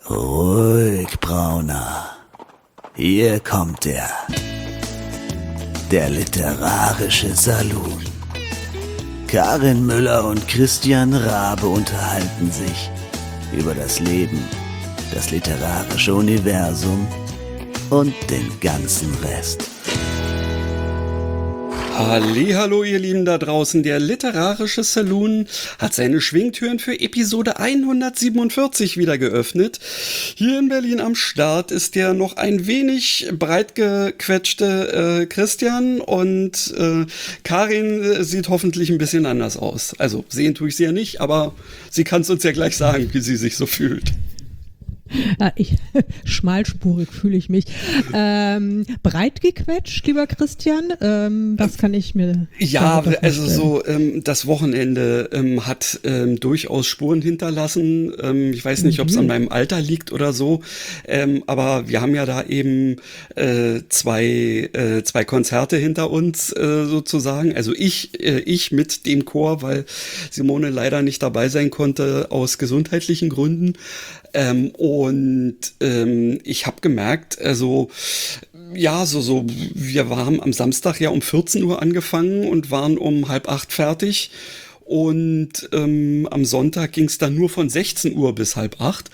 Ruhig, Brauner. Hier kommt er. Der literarische Saloon. Karin Müller und Christian Rabe unterhalten sich über das Leben, das literarische Universum und den ganzen Rest. Hallihallo, ihr Lieben da draußen. Der literarische Saloon hat seine Schwingtüren für Episode 147 wieder geöffnet. Hier in Berlin am Start ist der noch ein wenig breit gequetschte Christian und Karin sieht hoffentlich ein bisschen anders aus. Also sehen tue ich sie ja nicht, aber sie kann es uns ja gleich sagen, wie sie sich so fühlt. Schmalspurig fühle ich mich. Breit gequetscht, lieber Christian. Was kann ich mir... Ja, also so das Wochenende hat durchaus Spuren hinterlassen. Ich weiß nicht, ob es an meinem Alter liegt oder so. Aber wir haben ja da eben zwei Konzerte hinter uns sozusagen. Also ich mit dem Chor, weil Simone leider nicht dabei sein konnte aus gesundheitlichen Gründen. Ich habe gemerkt, also ja, wir haben am Samstag ja um 14 Uhr angefangen und waren um 7:30 fertig. Und am Sonntag ging es dann nur von 16 Uhr bis 7:30.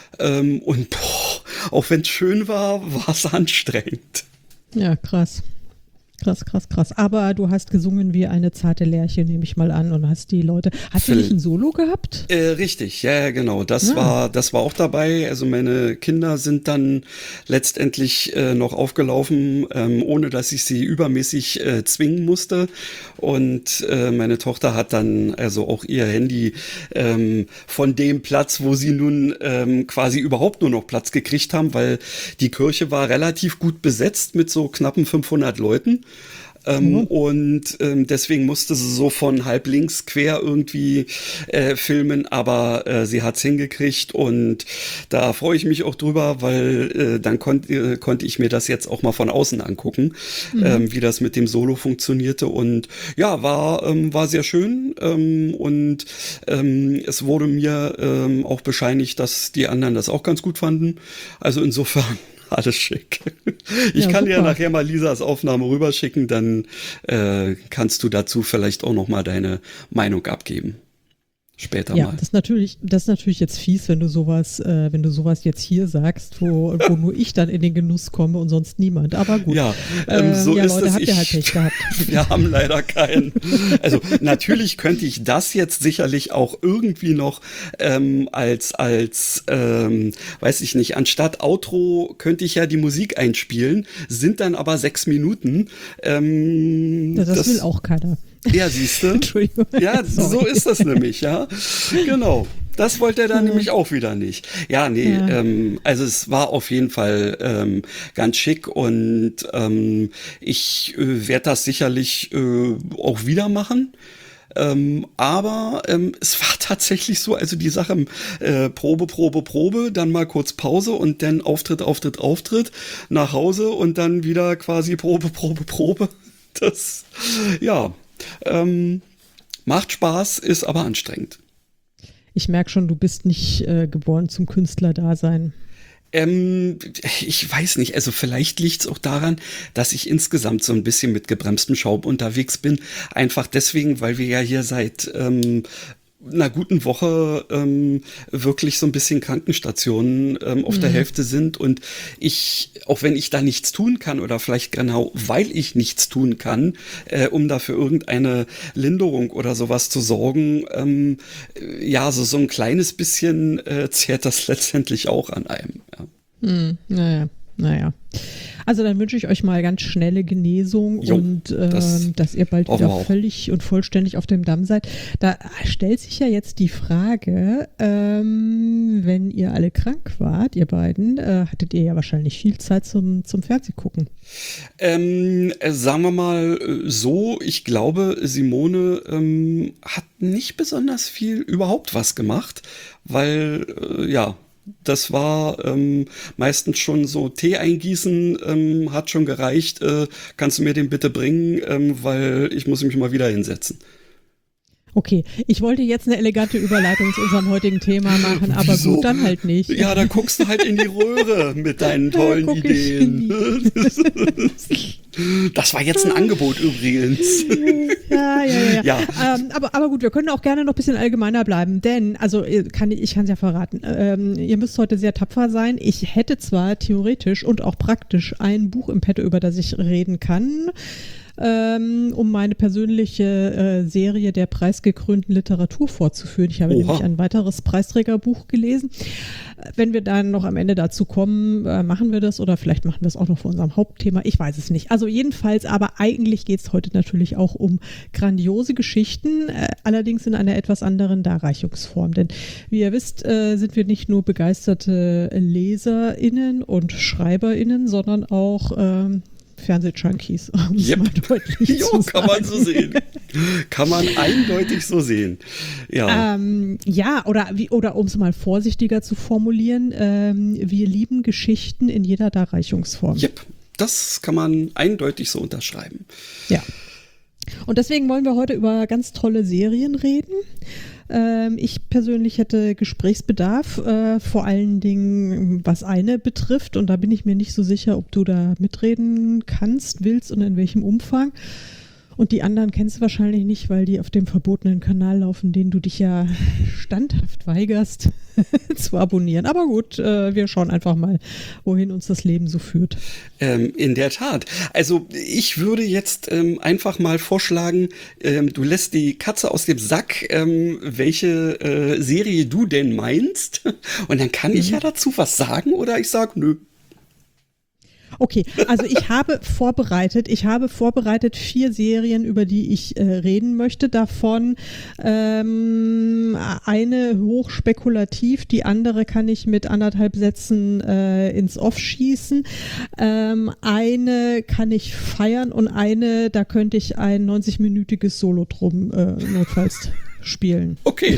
Auch wenn es schön war, war es anstrengend. Ja, krass. Krass. Aber du hast gesungen wie eine zarte Lerche, nehme ich mal an, und hast die Leute... Hast du nicht ein Solo gehabt? Richtig, ja, genau. Das war auch dabei. Also meine Kinder sind dann letztendlich noch aufgelaufen, ohne dass ich sie übermäßig zwingen musste. Und meine Tochter hat dann also auch ihr Handy von dem Platz, wo sie nun quasi überhaupt nur noch Platz gekriegt haben, weil die Kirche war relativ gut besetzt mit so knappen 500 Leuten. Deswegen musste sie so von halb links quer irgendwie filmen, aber sie hat's hingekriegt und da freue ich mich auch drüber, weil dann konnte ich mir das jetzt auch mal von außen angucken, wie das mit dem Solo funktionierte und ja, war sehr schön es wurde mir auch bescheinigt, dass die anderen das auch ganz gut fanden, also insofern alles schick. Ich kann dir nachher mal Lisas Aufnahme rüberschicken, dann kannst du dazu vielleicht auch noch mal deine Meinung abgeben. Später mal. Das ist natürlich jetzt fies, wenn du sowas jetzt hier sagst, wo nur ich dann in den Genuss komme und sonst niemand. Aber gut. Ja, so ist Leute, es. Habt ihr halt Pech gehabt. Wir haben leider keinen. Also natürlich könnte ich das jetzt sicherlich auch irgendwie noch als weiß ich nicht, anstatt Outro könnte ich ja die Musik einspielen, sind dann aber 6 Minuten. Das will auch keiner. Ja, siehst du? Entschuldigung. Ja, Sorry. so ist das nämlich, ja. Genau. Das wollte er dann nämlich auch wieder nicht. Ja, nee, Ja. Also es war auf jeden Fall ganz schick und ich werde das sicherlich auch wieder machen. Aber es war tatsächlich so, also die Sache Probe, dann mal kurz Pause und dann Auftritt, nach Hause und dann wieder quasi Probe. Das, ja, macht Spaß, ist aber anstrengend. Ich merke schon, du bist nicht geboren zum Künstlerdasein. Ich weiß nicht, also vielleicht liegt es auch daran, dass ich insgesamt so ein bisschen mit gebremstem Schaum unterwegs bin. Einfach deswegen, weil wir ja hier seit einer guten Woche wirklich so ein bisschen Krankenstationen auf der Hälfte sind und ich, auch wenn ich da nichts tun kann oder vielleicht genau, weil ich nichts tun kann, um dafür irgendeine Linderung oder sowas zu sorgen, ja, so ein kleines bisschen zehrt das letztendlich auch an einem. Ja. Naja. Also dann wünsche ich euch mal ganz schnelle Genesung und dass ihr bald wieder völlig und vollständig auf dem Damm seid. Da stellt sich ja jetzt die Frage, wenn ihr alle krank wart, ihr beiden, hattet ihr ja wahrscheinlich viel Zeit zum Fernsehgucken. Sagen wir mal so, ich glaube, Simone hat nicht besonders viel überhaupt was gemacht, weil, das war meistens schon so Tee eingießen, hat schon gereicht. Kannst du mir den bitte bringen, weil ich muss mich mal wieder hinsetzen. Okay, ich wollte jetzt eine elegante Überleitung zu unserem heutigen Thema machen, aber Wieso? Gut, dann halt nicht. Ja, da guckst du halt in die Röhre mit deinen tollen Ideen. Das war jetzt ein Angebot übrigens. Ja. Aber gut, wir können auch gerne noch ein bisschen allgemeiner bleiben, denn, also ich kann es ja verraten, ihr müsst heute sehr tapfer sein. Ich hätte zwar theoretisch und auch praktisch ein Buch im Petto, über das ich reden kann, um meine persönliche Serie der preisgekrönten Literatur fortzuführen. Ich habe nämlich ein weiteres Preisträgerbuch gelesen. Wenn wir dann noch am Ende dazu kommen, machen wir das oder vielleicht machen wir es auch noch für unserem Hauptthema. Ich weiß es nicht. Also jedenfalls, aber eigentlich geht es heute natürlich auch um grandiose Geschichten, allerdings in einer etwas anderen Darreichungsform. Denn wie ihr wisst, sind wir nicht nur begeisterte LeserInnen und SchreiberInnen, sondern auch Fernsehjunkies, um es mal deutlich zu sagen. Kann man so sehen. Kann man eindeutig so sehen. Ja, oder um es mal vorsichtiger zu formulieren, wir lieben Geschichten in jeder Darreichungsform. Yep, das kann man eindeutig so unterschreiben. Ja. Und deswegen wollen wir heute über ganz tolle Serien reden. Ich persönlich hätte Gesprächsbedarf, vor allen Dingen was eine betrifft, und da bin ich mir nicht so sicher, ob du da mitreden kannst, willst und in welchem Umfang. Und die anderen kennst du wahrscheinlich nicht, weil die auf dem verbotenen Kanal laufen, den du dich ja standhaft weigerst zu abonnieren. Aber gut, wir schauen einfach mal, wohin uns das Leben so führt. In der Tat. Also ich würde jetzt einfach mal vorschlagen, du lässt die Katze aus dem Sack, welche Serie du denn meinst. Und dann kann ich ja dazu was sagen oder ich sag nö. Okay, also ich habe vorbereitet 4 Serien, über die ich reden möchte. Davon eine hochspekulativ, die andere kann ich mit 1,5 Sätzen ins Off schießen. Eine kann ich feiern und eine, da könnte ich ein 90-minütiges Solo drum notfalls spielen. Okay,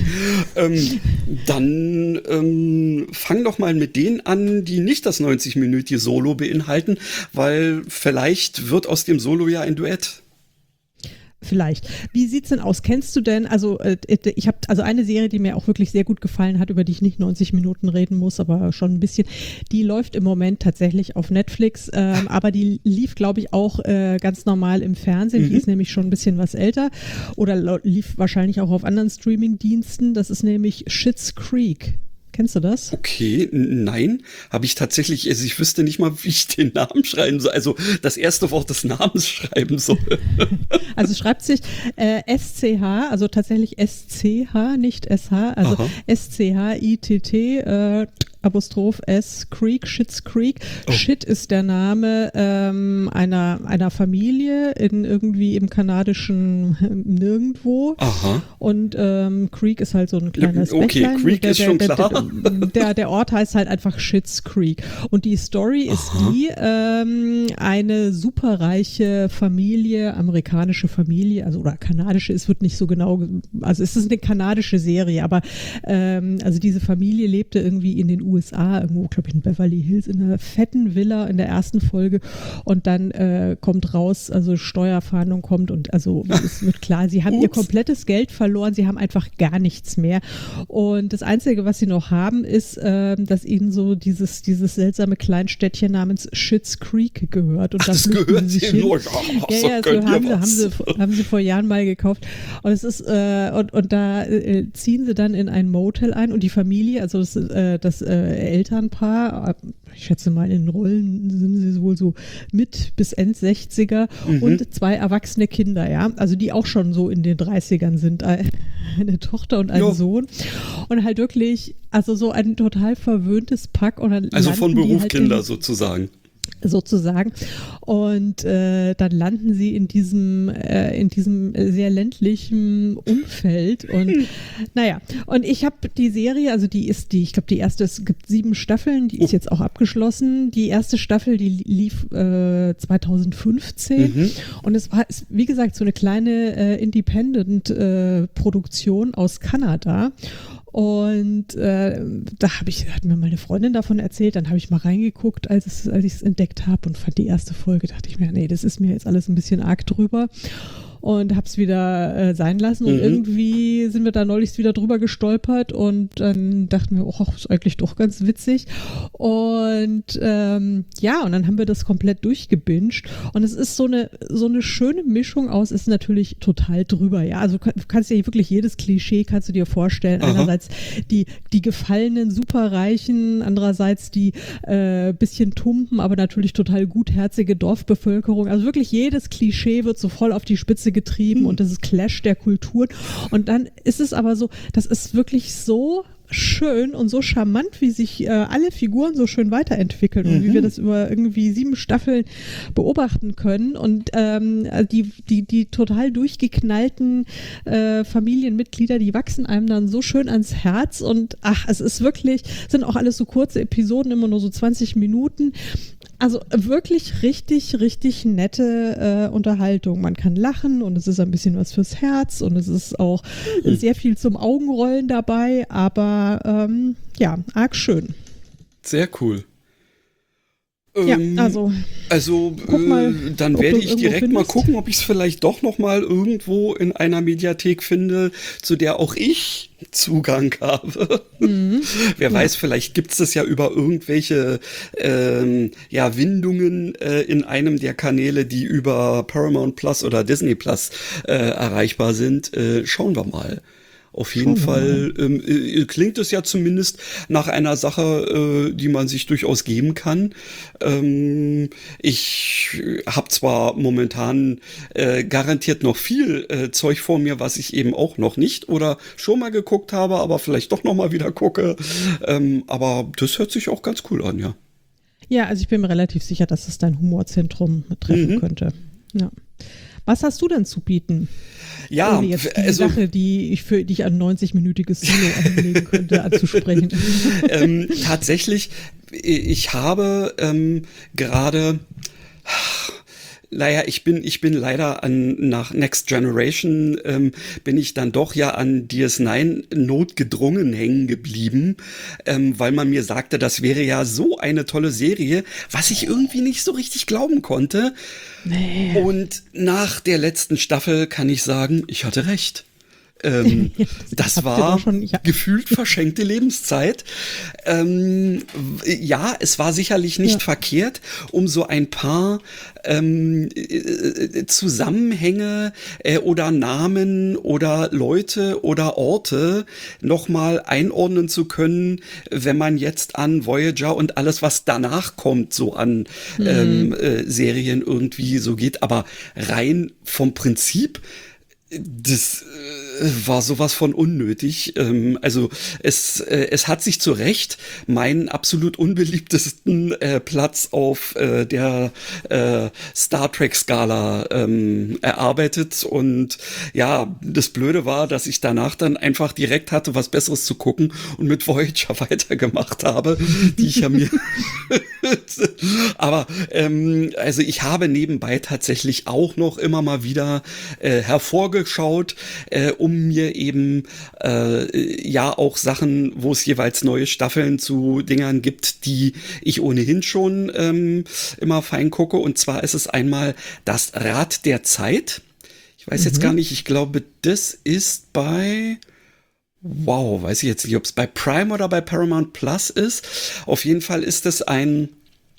dann fang doch mal mit denen an, die nicht das 90-minütige Solo beinhalten, weil vielleicht wird aus dem Solo ja ein Duett. Vielleicht. Wie sieht's denn aus? Kennst du denn, also ich habe also eine Serie, die mir auch wirklich sehr gut gefallen hat, über die ich nicht 90 Minuten reden muss, aber schon ein bisschen, die läuft im Moment tatsächlich auf Netflix, aber die lief, glaube ich, auch ganz normal im Fernsehen, die ist nämlich schon ein bisschen was älter oder lief wahrscheinlich auch auf anderen Streaming-Diensten, das ist nämlich Schitt's Creek. Kennst du das? Okay, nein, habe ich tatsächlich, also ich wüsste nicht mal, wie ich den Namen schreiben soll, also das erste Wort des Namens schreiben soll. Also schreibt sich SCH, also tatsächlich SCH, nicht SH, also SCHITT, Apostroph S, Creek, Schitt's Creek. Oh. Shit ist der Name einer Familie irgendwie im kanadischen Nirgendwo. Aha. Und Creek ist halt so ein kleines Bächlein. Okay, Creek ist schon klar. Der Ort heißt halt einfach Schitt's Creek. Und die Story ist die, eine superreiche Familie, amerikanische Familie, also oder kanadische, es wird nicht so genau, also es ist eine kanadische Serie, aber also diese Familie lebte irgendwie in den USA, irgendwo, glaube ich, in Beverly Hills, in einer fetten Villa in der ersten Folge und dann kommt raus, also Steuerfahndung kommt und also es wird klar, sie haben ihr komplettes Geld verloren, sie haben einfach gar nichts mehr und das Einzige, was sie noch haben, ist, dass ihnen so dieses seltsame Kleinstädtchen namens Schitt's Creek gehört und das gehört sie hin. Haben sie vor Jahren mal gekauft und es ist und da ziehen sie dann in ein Motel ein und die Familie, also das Elternpaar, ich schätze mal in Rollen sind sie wohl so mit bis End-60er und 2 erwachsene Kinder, ja, also die auch schon so in den 30ern sind, eine Tochter und ein Sohn und halt wirklich, also so ein total verwöhntes Pack und dann also von Beruf Kinder sozusagen. Und dann landen sie in diesem sehr ländlichen Umfeld und naja, und ich habe die Serie, also ich glaube die erste, es gibt 7 Staffeln, die ist jetzt auch abgeschlossen, die erste Staffel, die lief 2015 und es war, wie gesagt, so eine kleine Independent-Produktion aus Kanada. Und hat mir meine Freundin davon erzählt, dann habe ich mal reingeguckt, als ich es entdeckt habe und fand die erste Folge, dachte ich mir, nee, das ist mir jetzt alles ein bisschen arg drüber. und habe es wieder sein lassen. Und irgendwie sind wir da neulich wieder drüber gestolpert und dann dachten wir, oh, ist eigentlich doch ganz witzig. Und und dann haben wir das komplett durchgebinged. Und es ist so eine schöne Mischung aus, ist natürlich total drüber, ja. Also du kannst dir wirklich jedes Klischee kannst du dir vorstellen. Aha. Einerseits die gefallenen Superreichen, andererseits die bisschen tumpen, aber natürlich total gutherzige Dorfbevölkerung. Also wirklich jedes Klischee wird so voll auf die Spitze getrieben und das ist Clash der Kulturen. Und dann ist es aber so, das ist wirklich so schön und so charmant, wie sich alle Figuren so schön weiterentwickeln und wie wir das über irgendwie 7 Staffeln beobachten können und die total durchgeknallten Familienmitglieder, die wachsen einem dann so schön ans Herz und es ist wirklich, sind auch alles so kurze Episoden, immer nur so 20 Minuten. Also wirklich richtig, richtig nette Unterhaltung. Man kann lachen und es ist ein bisschen was fürs Herz und es ist auch sehr viel zum Augenrollen dabei, aber arg schön. Sehr cool. Ja, also dann werde ich direkt mal gucken, ob ich es vielleicht doch noch mal irgendwo in einer Mediathek finde, zu der auch ich Zugang habe. Wer weiß, vielleicht gibt es das ja über irgendwelche Windungen in einem der Kanäle, die über Paramount Plus oder Disney Plus erreichbar sind. Schauen wir mal. Auf jeden Fall klingt es ja zumindest nach einer Sache, die man sich durchaus geben kann. Ich habe zwar momentan garantiert noch viel Zeug vor mir, was ich eben auch noch nicht oder schon mal geguckt habe, aber vielleicht doch noch mal wieder gucke. Aber das hört sich auch ganz cool an, ja. Ja, also ich bin mir relativ sicher, dass es dein Humorzentrum treffen könnte. Ja. Was hast du denn zu bieten? Ja, jetzt die Sache, die ich für dich ein 90-minütiges Solo anlegen könnte, anzusprechen. Tatsächlich, ich habe gerade, ich bin leider nach Next Generation bin ich dann doch ja an DS9 notgedrungen hängen geblieben, weil man mir sagte, das wäre ja so eine tolle Serie, was ich irgendwie nicht so richtig glauben konnte. Nee. Und nach der letzten Staffel kann ich sagen, ich hatte recht. Das war gefühlt verschenkte Lebenszeit. Es war sicherlich nicht verkehrt, um so ein paar Zusammenhänge oder Namen oder Leute oder Orte nochmal einordnen zu können, wenn man jetzt an Voyager und alles, was danach kommt, so an Serien irgendwie so geht. Aber rein vom Prinzip, das war sowas von unnötig. Also es hat sich zu Recht meinen absolut unbeliebtesten Platz auf der Star Trek-Skala erarbeitet. Und ja, das Blöde war, dass ich danach dann einfach direkt hatte, was Besseres zu gucken und mit Voyager weitergemacht habe, die ich ja mir aber also ich habe nebenbei tatsächlich auch noch immer mal wieder hervorgeschaut, um mir eben auch Sachen, wo es jeweils neue Staffeln zu Dingern gibt, die ich ohnehin schon immer fein gucke. Und zwar ist es einmal das Rad der Zeit. Ich weiß jetzt gar nicht, ich glaube, das ist bei... Wow, weiß ich jetzt nicht, ob es bei Prime oder bei Paramount Plus ist. Auf jeden Fall ist es ein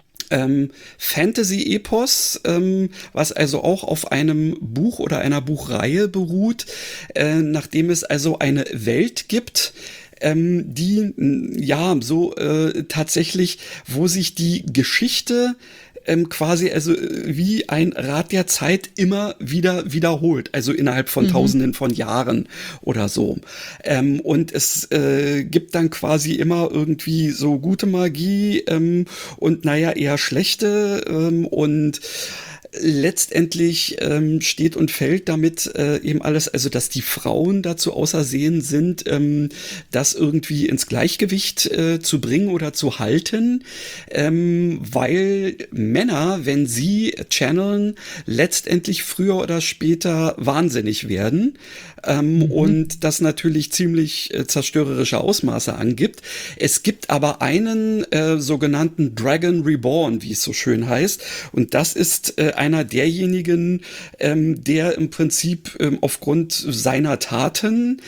Fantasy-Epos, was also auch auf einem Buch oder einer Buchreihe beruht, nachdem es also eine Welt gibt, die tatsächlich, wo sich die Geschichte quasi also wie ein Rad der Zeit immer wieder wiederholt, also innerhalb von Tausenden von Jahren oder so. Und es gibt dann quasi immer irgendwie so gute Magie und eher schlechte und letztendlich steht und fällt damit eben alles, also dass die Frauen dazu ausersehen sind, das irgendwie ins Gleichgewicht zu bringen oder zu halten, weil Männer, wenn sie channeln, letztendlich früher oder später wahnsinnig werden und das natürlich ziemlich zerstörerische Ausmaße angibt. Es gibt aber einen sogenannten Dragon Reborn, wie es so schön heißt, und das ist einer derjenigen, der im Prinzip aufgrund seiner Taten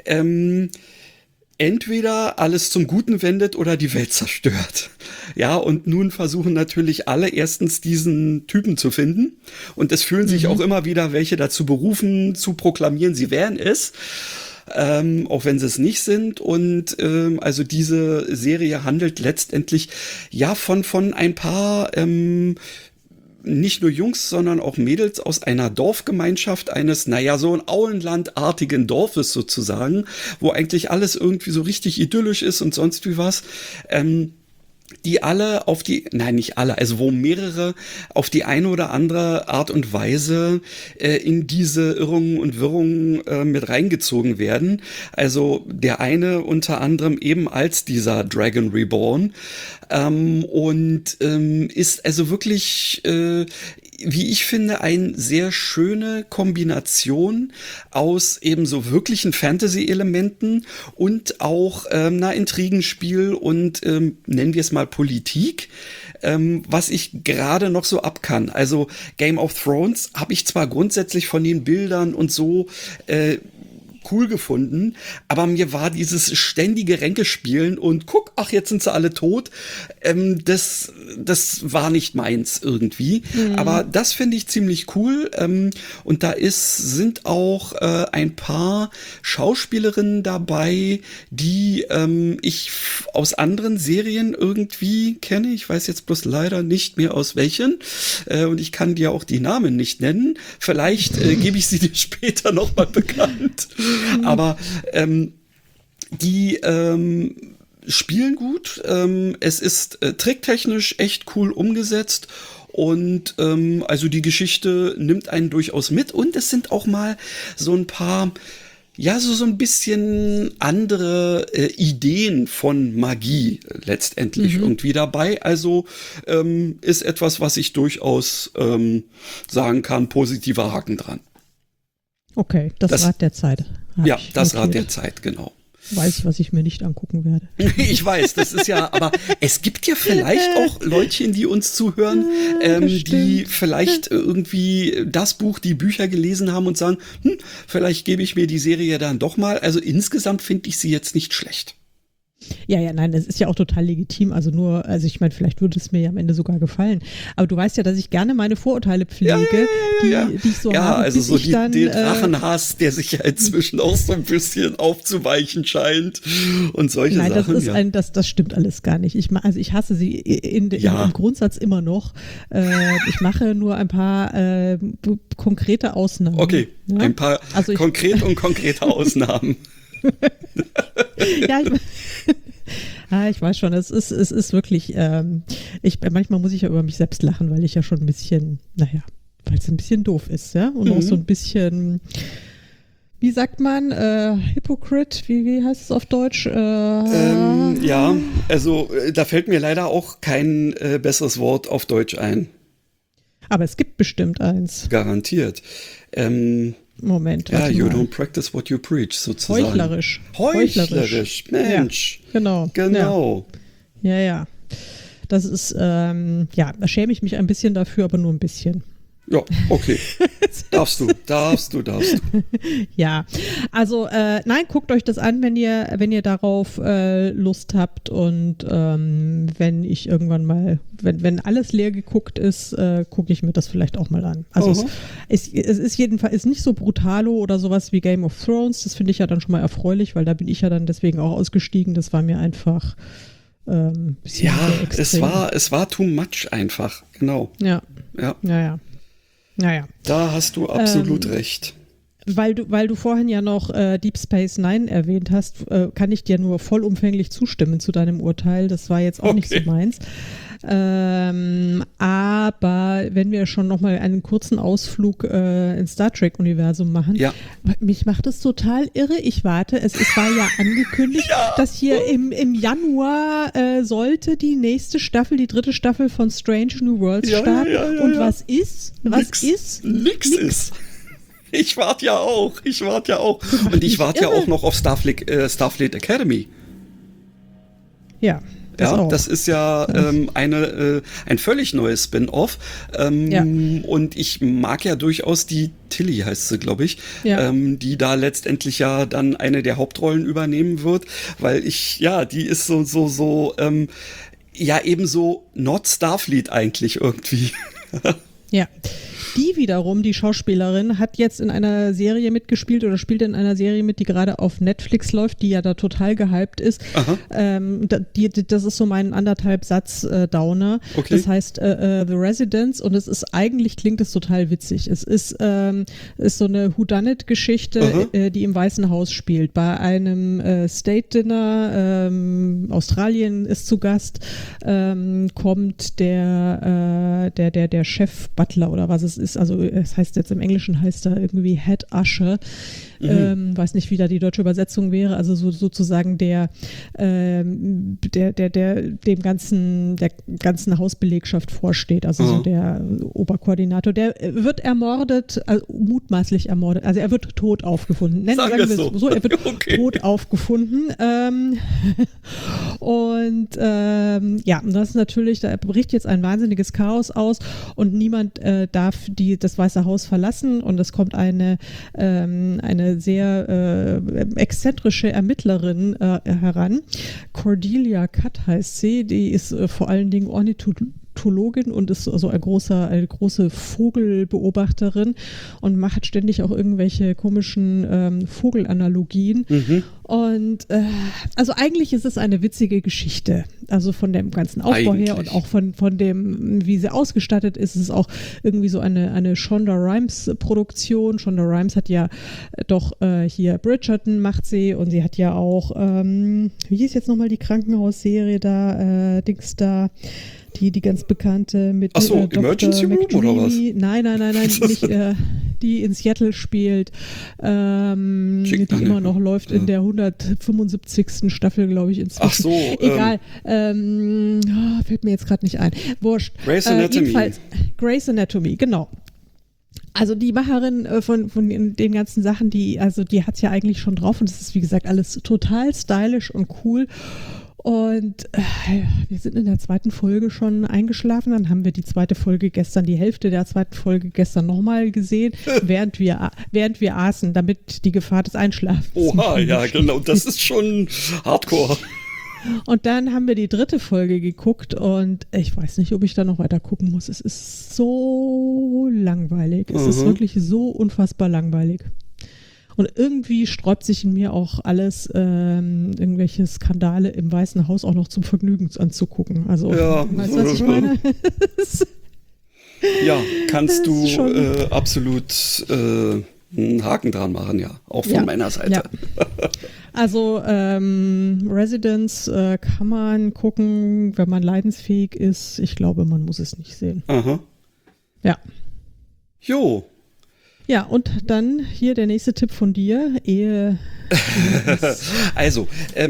entweder alles zum Guten wendet oder die Welt zerstört. Ja, und nun versuchen natürlich alle erstens diesen Typen zu finden. Und es fühlen sich auch immer wieder welche dazu berufen, zu proklamieren, sie wären es. Auch wenn sie es nicht sind. Und also diese Serie handelt letztendlich ja von ein paar nicht nur Jungs, sondern auch Mädels aus einer Dorfgemeinschaft eines, naja, so ein Auenlandartigen Dorfes sozusagen, wo eigentlich alles irgendwie so richtig idyllisch ist und sonst wie was. Die alle auf die, nein, nicht alle, also wo mehrere auf die eine oder andere Art und Weise in diese Irrungen und Wirrungen mit reingezogen werden. Also der eine unter anderem eben als dieser Dragon Reborn ist also wirklich, wie ich finde, eine sehr schöne Kombination aus eben so wirklichen Fantasy-Elementen und auch Intrigenspiel und nennen wir es mal Politik, was ich gerade noch so ab kann. Also Game of Thrones habe ich zwar grundsätzlich von den Bildern und so cool gefunden, aber mir war dieses ständige Ränkespielen und guck, ach, jetzt sind sie alle tot, das war nicht meins irgendwie, aber das finde ich ziemlich cool und da sind auch ein paar Schauspielerinnen dabei, die ich aus anderen Serien irgendwie kenne, ich weiß jetzt bloß leider nicht mehr aus welchen und ich kann dir auch die Namen nicht nennen, vielleicht gebe ich sie dir später nochmal bekannt. Aber die spielen gut. Es ist tricktechnisch echt cool umgesetzt. Und also die Geschichte nimmt einen durchaus mit. Und es sind auch mal so ein paar, ja, so ein bisschen andere Ideen von Magie letztendlich irgendwie dabei. Also ist etwas, was ich durchaus sagen kann, positiver Haken dran. Okay, das Rad der Zeit. Ja, das Rad der Zeit, genau. Weiß ich, was ich mir nicht angucken werde. Ich weiß, das ist ja, aber es gibt ja vielleicht auch Leutchen, die uns zuhören, die vielleicht irgendwie das Buch, die Bücher gelesen haben und sagen, vielleicht gebe ich mir die Serie dann doch mal. Also insgesamt finde ich sie jetzt nicht schlecht. Ja, nein, das ist ja auch total legitim. Also ich meine, vielleicht würde es mir ja am Ende sogar gefallen. Aber du weißt ja, dass ich gerne meine Vorurteile pflege, die ich so habe. Ja, also so den Drachenhass, der sich ja inzwischen auch so ein bisschen aufzuweichen scheint und solche Sachen. Nein, das stimmt alles gar nicht. Ich hasse sie im Grundsatz immer noch. Ich mache nur ein paar konkrete Ausnahmen. Okay, ja? Ein paar konkrete Ausnahmen. Ja, ich weiß schon, es ist wirklich, manchmal muss ich ja über mich selbst lachen, weil ich ja schon ein bisschen, weil es ein bisschen doof ist, ja, und auch so ein bisschen, wie sagt man, Hypocrite, wie heißt es auf Deutsch? Ja, also da fällt mir leider auch kein besseres Wort auf Deutsch ein. Aber es gibt bestimmt eins. Garantiert. Moment. Ja, you don't practice what you preach, sozusagen. Heuchlerisch. Mensch. Ja, genau. Ja. Das ist, da schäme ich mich ein bisschen dafür, aber nur ein bisschen. Ja, okay. Darfst du. Ja, also nein, guckt euch das an, wenn ihr darauf Lust habt und wenn ich irgendwann mal, wenn alles leer geguckt ist, gucke ich mir das vielleicht auch mal an. Also es ist jedenfalls nicht so brutalo oder sowas wie Game of Thrones, das finde ich ja dann schon mal erfreulich, weil da bin ich ja dann deswegen auch ausgestiegen, das war mir einfach es war too much einfach, genau. Ja. Naja. Da hast du absolut recht. Weil du vorhin ja noch Deep Space Nine erwähnt hast, kann ich dir nur vollumfänglich zustimmen zu deinem Urteil. Das war jetzt auch nicht so meins. Aber wenn wir schon noch mal einen kurzen Ausflug ins Star Trek-Universum machen, mich macht es total irre. Ich warte, es war ja angekündigt, dass hier im Januar sollte die nächste Staffel, die 3. Staffel von Strange New Worlds starten. Und was ist? Nix ist. Ich warte ja auch. Und ich warte ja auch noch auf Starfleet Academy. Ja. Das ist ja ein völlig neues Spin-off. Und ich mag ja durchaus die Tilly, heißt sie, glaube ich, die da letztendlich ja dann eine der Hauptrollen übernehmen wird, weil die ist so ebenso Not Starfleet eigentlich irgendwie. Ja. Die wiederum, die Schauspielerin, hat jetzt in einer Serie mitgespielt oder spielt in einer Serie mit, die gerade auf Netflix läuft, die ja da total gehypt ist. Das ist so mein 1,5 Satz-Downer. Okay. Das heißt The Residence, und eigentlich klingt es total witzig. Es ist so eine Whodunit-Geschichte, die im Weißen Haus spielt. Bei einem State-Dinner, Australien ist zu Gast, kommt der Chef-Butler oder was es ist. Also es heißt jetzt im Englischen heißt er irgendwie Head Usher. Weiß nicht, wie da die deutsche Übersetzung wäre. Also sozusagen der ganzen Hausbelegschaft vorsteht. Also so der Oberkoordinator. Der wird ermordet, also mutmaßlich ermordet. Also er wird tot aufgefunden. Sagen wir es so. Er wird tot aufgefunden. Und das ist natürlich, da bricht jetzt ein wahnsinniges Chaos aus und niemand darf das Weiße Haus verlassen, und es kommt eine sehr exzentrische Ermittlerin heran. Cordelia Cutt heißt sie, die ist vor allen Dingen Ornithologin und ist also eine große Vogelbeobachterin und macht ständig auch irgendwelche komischen Vogelanalogien. Und also eigentlich ist es eine witzige Geschichte. Also von dem ganzen Aufbau her und auch von dem, wie sie ausgestattet ist, ist es auch irgendwie so eine Shonda Rhimes Produktion. Shonda Rhimes hat ja doch hier Bridgerton macht sie, und sie hat ja auch, wie hieß jetzt nochmal die Krankenhausserie da, die ganz bekannte mit Emergency Room oder was? Nein, nicht, die in Seattle spielt, die immer noch läuft in der 175. Staffel, glaube ich, inzwischen. Ach so. Egal. Fällt mir jetzt gerade nicht ein. Wurscht. Grey's Anatomy. Jedenfalls, Grey's Anatomy, genau. Also die Macherin von den ganzen Sachen, die hat es ja eigentlich schon drauf, und es ist, wie gesagt, alles total stylisch und cool. Und wir sind in der 2. Folge schon eingeschlafen. Dann haben wir die Hälfte der 2. Folge gestern nochmal gesehen, während wir aßen, damit die Gefahr des Einschlafens. Oha, ja, genau. Das ist schon hardcore. Und dann haben wir die 3. Folge geguckt, und ich weiß nicht, ob ich da noch weiter gucken muss. Es ist so langweilig. Es ist wirklich so unfassbar langweilig. Und irgendwie sträubt sich in mir auch alles, irgendwelche Skandale im Weißen Haus auch noch zum Vergnügen anzugucken. Also, weißt du, was ich meine? Ja, kannst du absolut einen Haken dran machen, ja. Auch von meiner Seite. Ja. Also Residence kann man gucken, wenn man leidensfähig ist. Ich glaube, man muss es nicht sehen. Aha. Ja. Jo. Ja, und dann hier der nächste Tipp von dir, Also,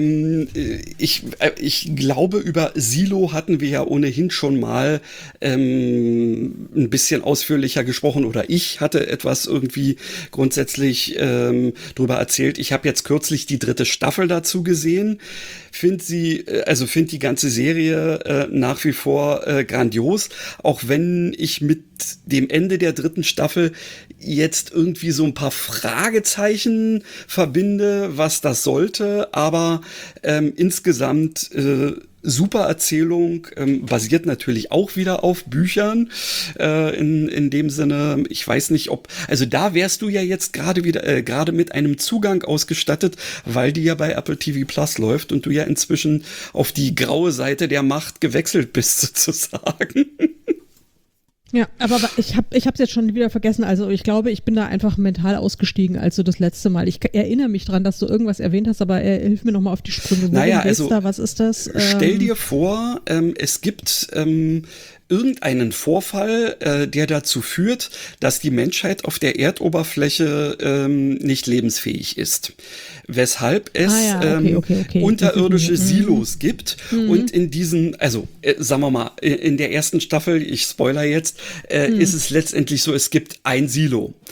ich glaube, über Silo hatten wir ja ohnehin schon mal ein bisschen ausführlicher gesprochen, oder ich hatte etwas irgendwie grundsätzlich drüber erzählt. Ich habe jetzt kürzlich die 3. Staffel dazu gesehen. Find die ganze Serie nach wie vor grandios, auch wenn ich mit dem Ende der 3. Staffel jetzt irgendwie so ein paar Fragezeichen verbinde, was das sollte, aber insgesamt super Erzählung, basiert natürlich auch wieder auf Büchern, in dem Sinne, ich weiß nicht, also da wärst du ja jetzt gerade mit einem Zugang ausgestattet, weil die ja bei Apple TV Plus läuft und du ja inzwischen auf die graue Seite der Macht gewechselt bist, sozusagen. Ja, aber ich hab's jetzt schon wieder vergessen. Also ich glaube, ich bin da einfach mental ausgestiegen, als du das letzte Mal. Ich erinnere mich dran, dass du irgendwas erwähnt hast, aber hilf mir nochmal auf die Sprünge. Was ist das? Stell dir vor, es gibt irgendeinen Vorfall, der dazu führt, dass die Menschheit auf der Erdoberfläche nicht lebensfähig ist. Weshalb es unterirdische Silos gibt. Und in diesen, also sagen wir mal, in der ersten Staffel, ich spoiler jetzt, ist es letztendlich so, es gibt ein Silo.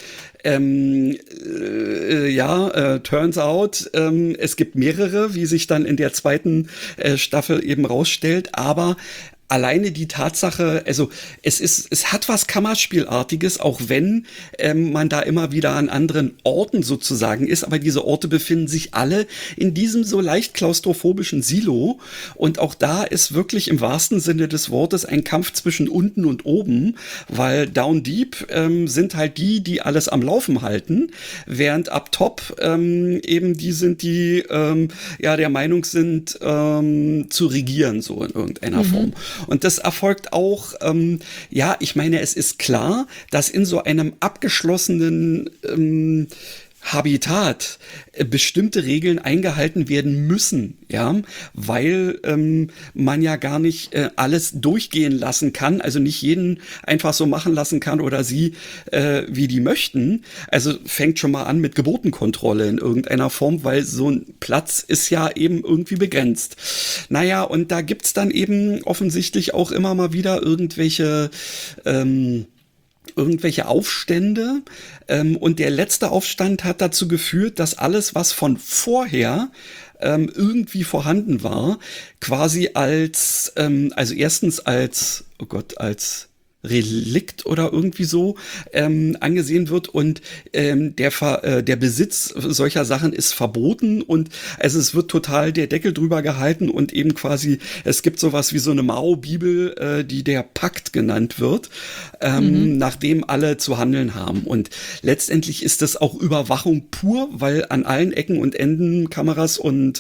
turns out, es gibt mehrere, wie sich dann in der zweiten Staffel eben rausstellt, aber alleine die Tatsache, also es hat was Kammerspielartiges, auch wenn man da immer wieder an anderen Orten sozusagen ist, aber diese Orte befinden sich alle in diesem so leicht klaustrophobischen Silo und auch da ist wirklich im wahrsten Sinne des Wortes ein Kampf zwischen unten und oben, weil Down Deep sind halt die alles am Laufen halten, während up top eben die sind, die der Meinung sind, zu regieren, so in irgendeiner Form. Und das erfolgt auch, ich meine, es ist klar, dass in so einem abgeschlossenen Habitat bestimmte Regeln eingehalten werden müssen, ja, weil man ja gar nicht alles durchgehen lassen kann, also nicht jeden einfach so machen lassen kann oder sie, wie die möchten. Also fängt schon mal an mit Geburtenkontrolle in irgendeiner Form, weil so ein Platz ist ja eben irgendwie begrenzt. Naja, und da gibt's dann eben offensichtlich auch immer mal wieder irgendwelche Aufstände und der letzte Aufstand hat dazu geführt, dass alles, was von vorher irgendwie vorhanden war, quasi als Relikt oder irgendwie so angesehen wird und der Besitz solcher Sachen ist verboten und also es wird total der Deckel drüber gehalten und eben quasi, es gibt sowas wie so eine Mao-Bibel, die der Pakt genannt wird, nach dem alle zu handeln haben und letztendlich ist das auch Überwachung pur, weil an allen Ecken und Enden Kameras und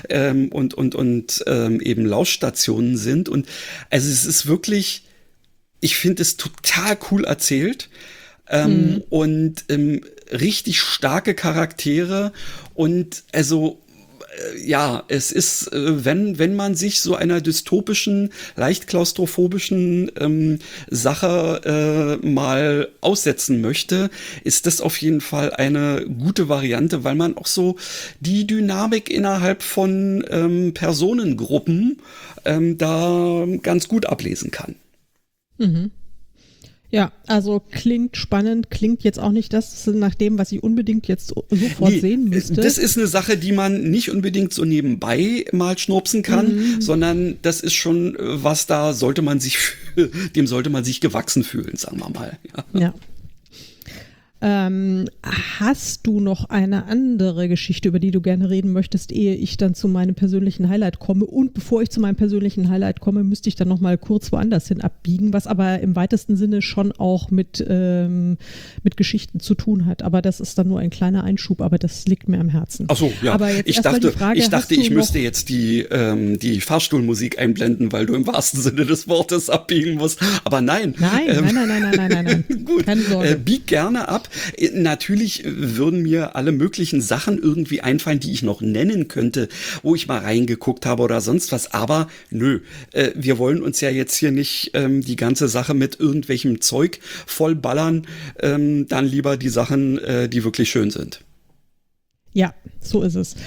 eben Lauschstationen sind und also es ist wirklich, ich finde es total cool erzählt und richtig starke Charaktere und also es ist, wenn man sich so einer dystopischen, leicht klaustrophobischen Sache mal aussetzen möchte, ist das auf jeden Fall eine gute Variante, weil man auch so die Dynamik innerhalb von Personengruppen da ganz gut ablesen kann. Mhm. Ja, also klingt spannend, klingt jetzt auch nicht das nach dem, was ich unbedingt jetzt sofort sehen müsste. Das ist eine Sache, die man nicht unbedingt so nebenbei mal schnurpsen kann, sondern das ist schon was, dem sollte man sich gewachsen fühlen, sagen wir mal. Ja. Hast du noch eine andere Geschichte, über die du gerne reden möchtest, ehe ich dann zu meinem persönlichen Highlight komme? Und bevor ich zu meinem persönlichen Highlight komme, müsste ich dann noch mal kurz woanders hin abbiegen, was aber im weitesten Sinne schon auch mit Geschichten zu tun hat. Aber das ist dann nur ein kleiner Einschub, aber das liegt mir am Herzen. Ach so, ja. Aber jetzt ich dachte, ich müsste jetzt die Fahrstuhlmusik einblenden, weil du im wahrsten Sinne des Wortes abbiegen musst. Aber nein. Nein. Gut, bieg gerne ab. Natürlich würden mir alle möglichen Sachen irgendwie einfallen, die ich noch nennen könnte, wo ich mal reingeguckt habe oder sonst was. Aber nö, wir wollen uns ja jetzt hier nicht die ganze Sache mit irgendwelchem Zeug vollballern. Dann lieber die Sachen, die wirklich schön sind. Ja, so ist es.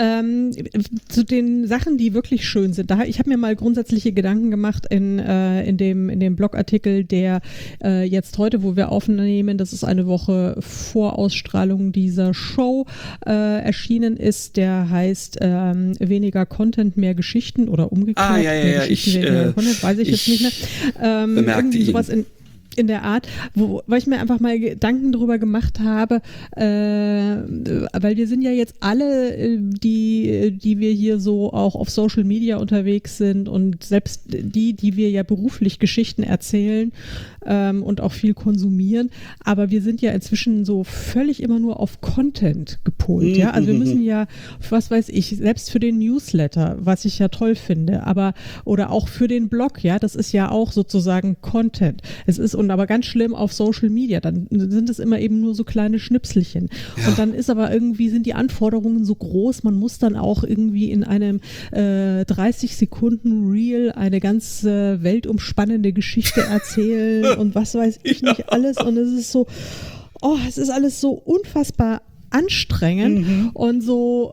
Zu den Sachen, die wirklich schön sind, ich habe mir mal grundsätzliche Gedanken gemacht in dem Blogartikel, der jetzt heute, wo wir aufnehmen, das ist eine Woche vor Ausstrahlung dieser Show, erschienen ist, der heißt weniger Content, mehr Geschichten oder umgekehrt. Mehr Geschichten, weniger Content, weiß ich jetzt nicht mehr. Irgendwie sowas in der Art, weil ich mir einfach mal Gedanken darüber gemacht habe, weil wir sind ja jetzt alle, die wir hier so auch auf Social Media unterwegs sind und selbst die wir ja beruflich Geschichten erzählen und auch viel konsumieren, aber wir sind ja inzwischen so völlig immer nur auf Content gepolt, ja, also wir müssen ja, was weiß ich, selbst für den Newsletter, was ich ja toll finde, oder auch für den Blog, ja, das ist ja auch sozusagen Content. Es ist aber ganz schlimm auf Social Media, dann sind es immer eben nur so kleine Schnipselchen. Ja. Und dann sind die Anforderungen so groß, man muss dann auch irgendwie in einem 30 Sekunden Reel eine ganz weltumspannende Geschichte erzählen und was weiß ich nicht alles. Und es ist so, es ist alles so unfassbar anstrengend und so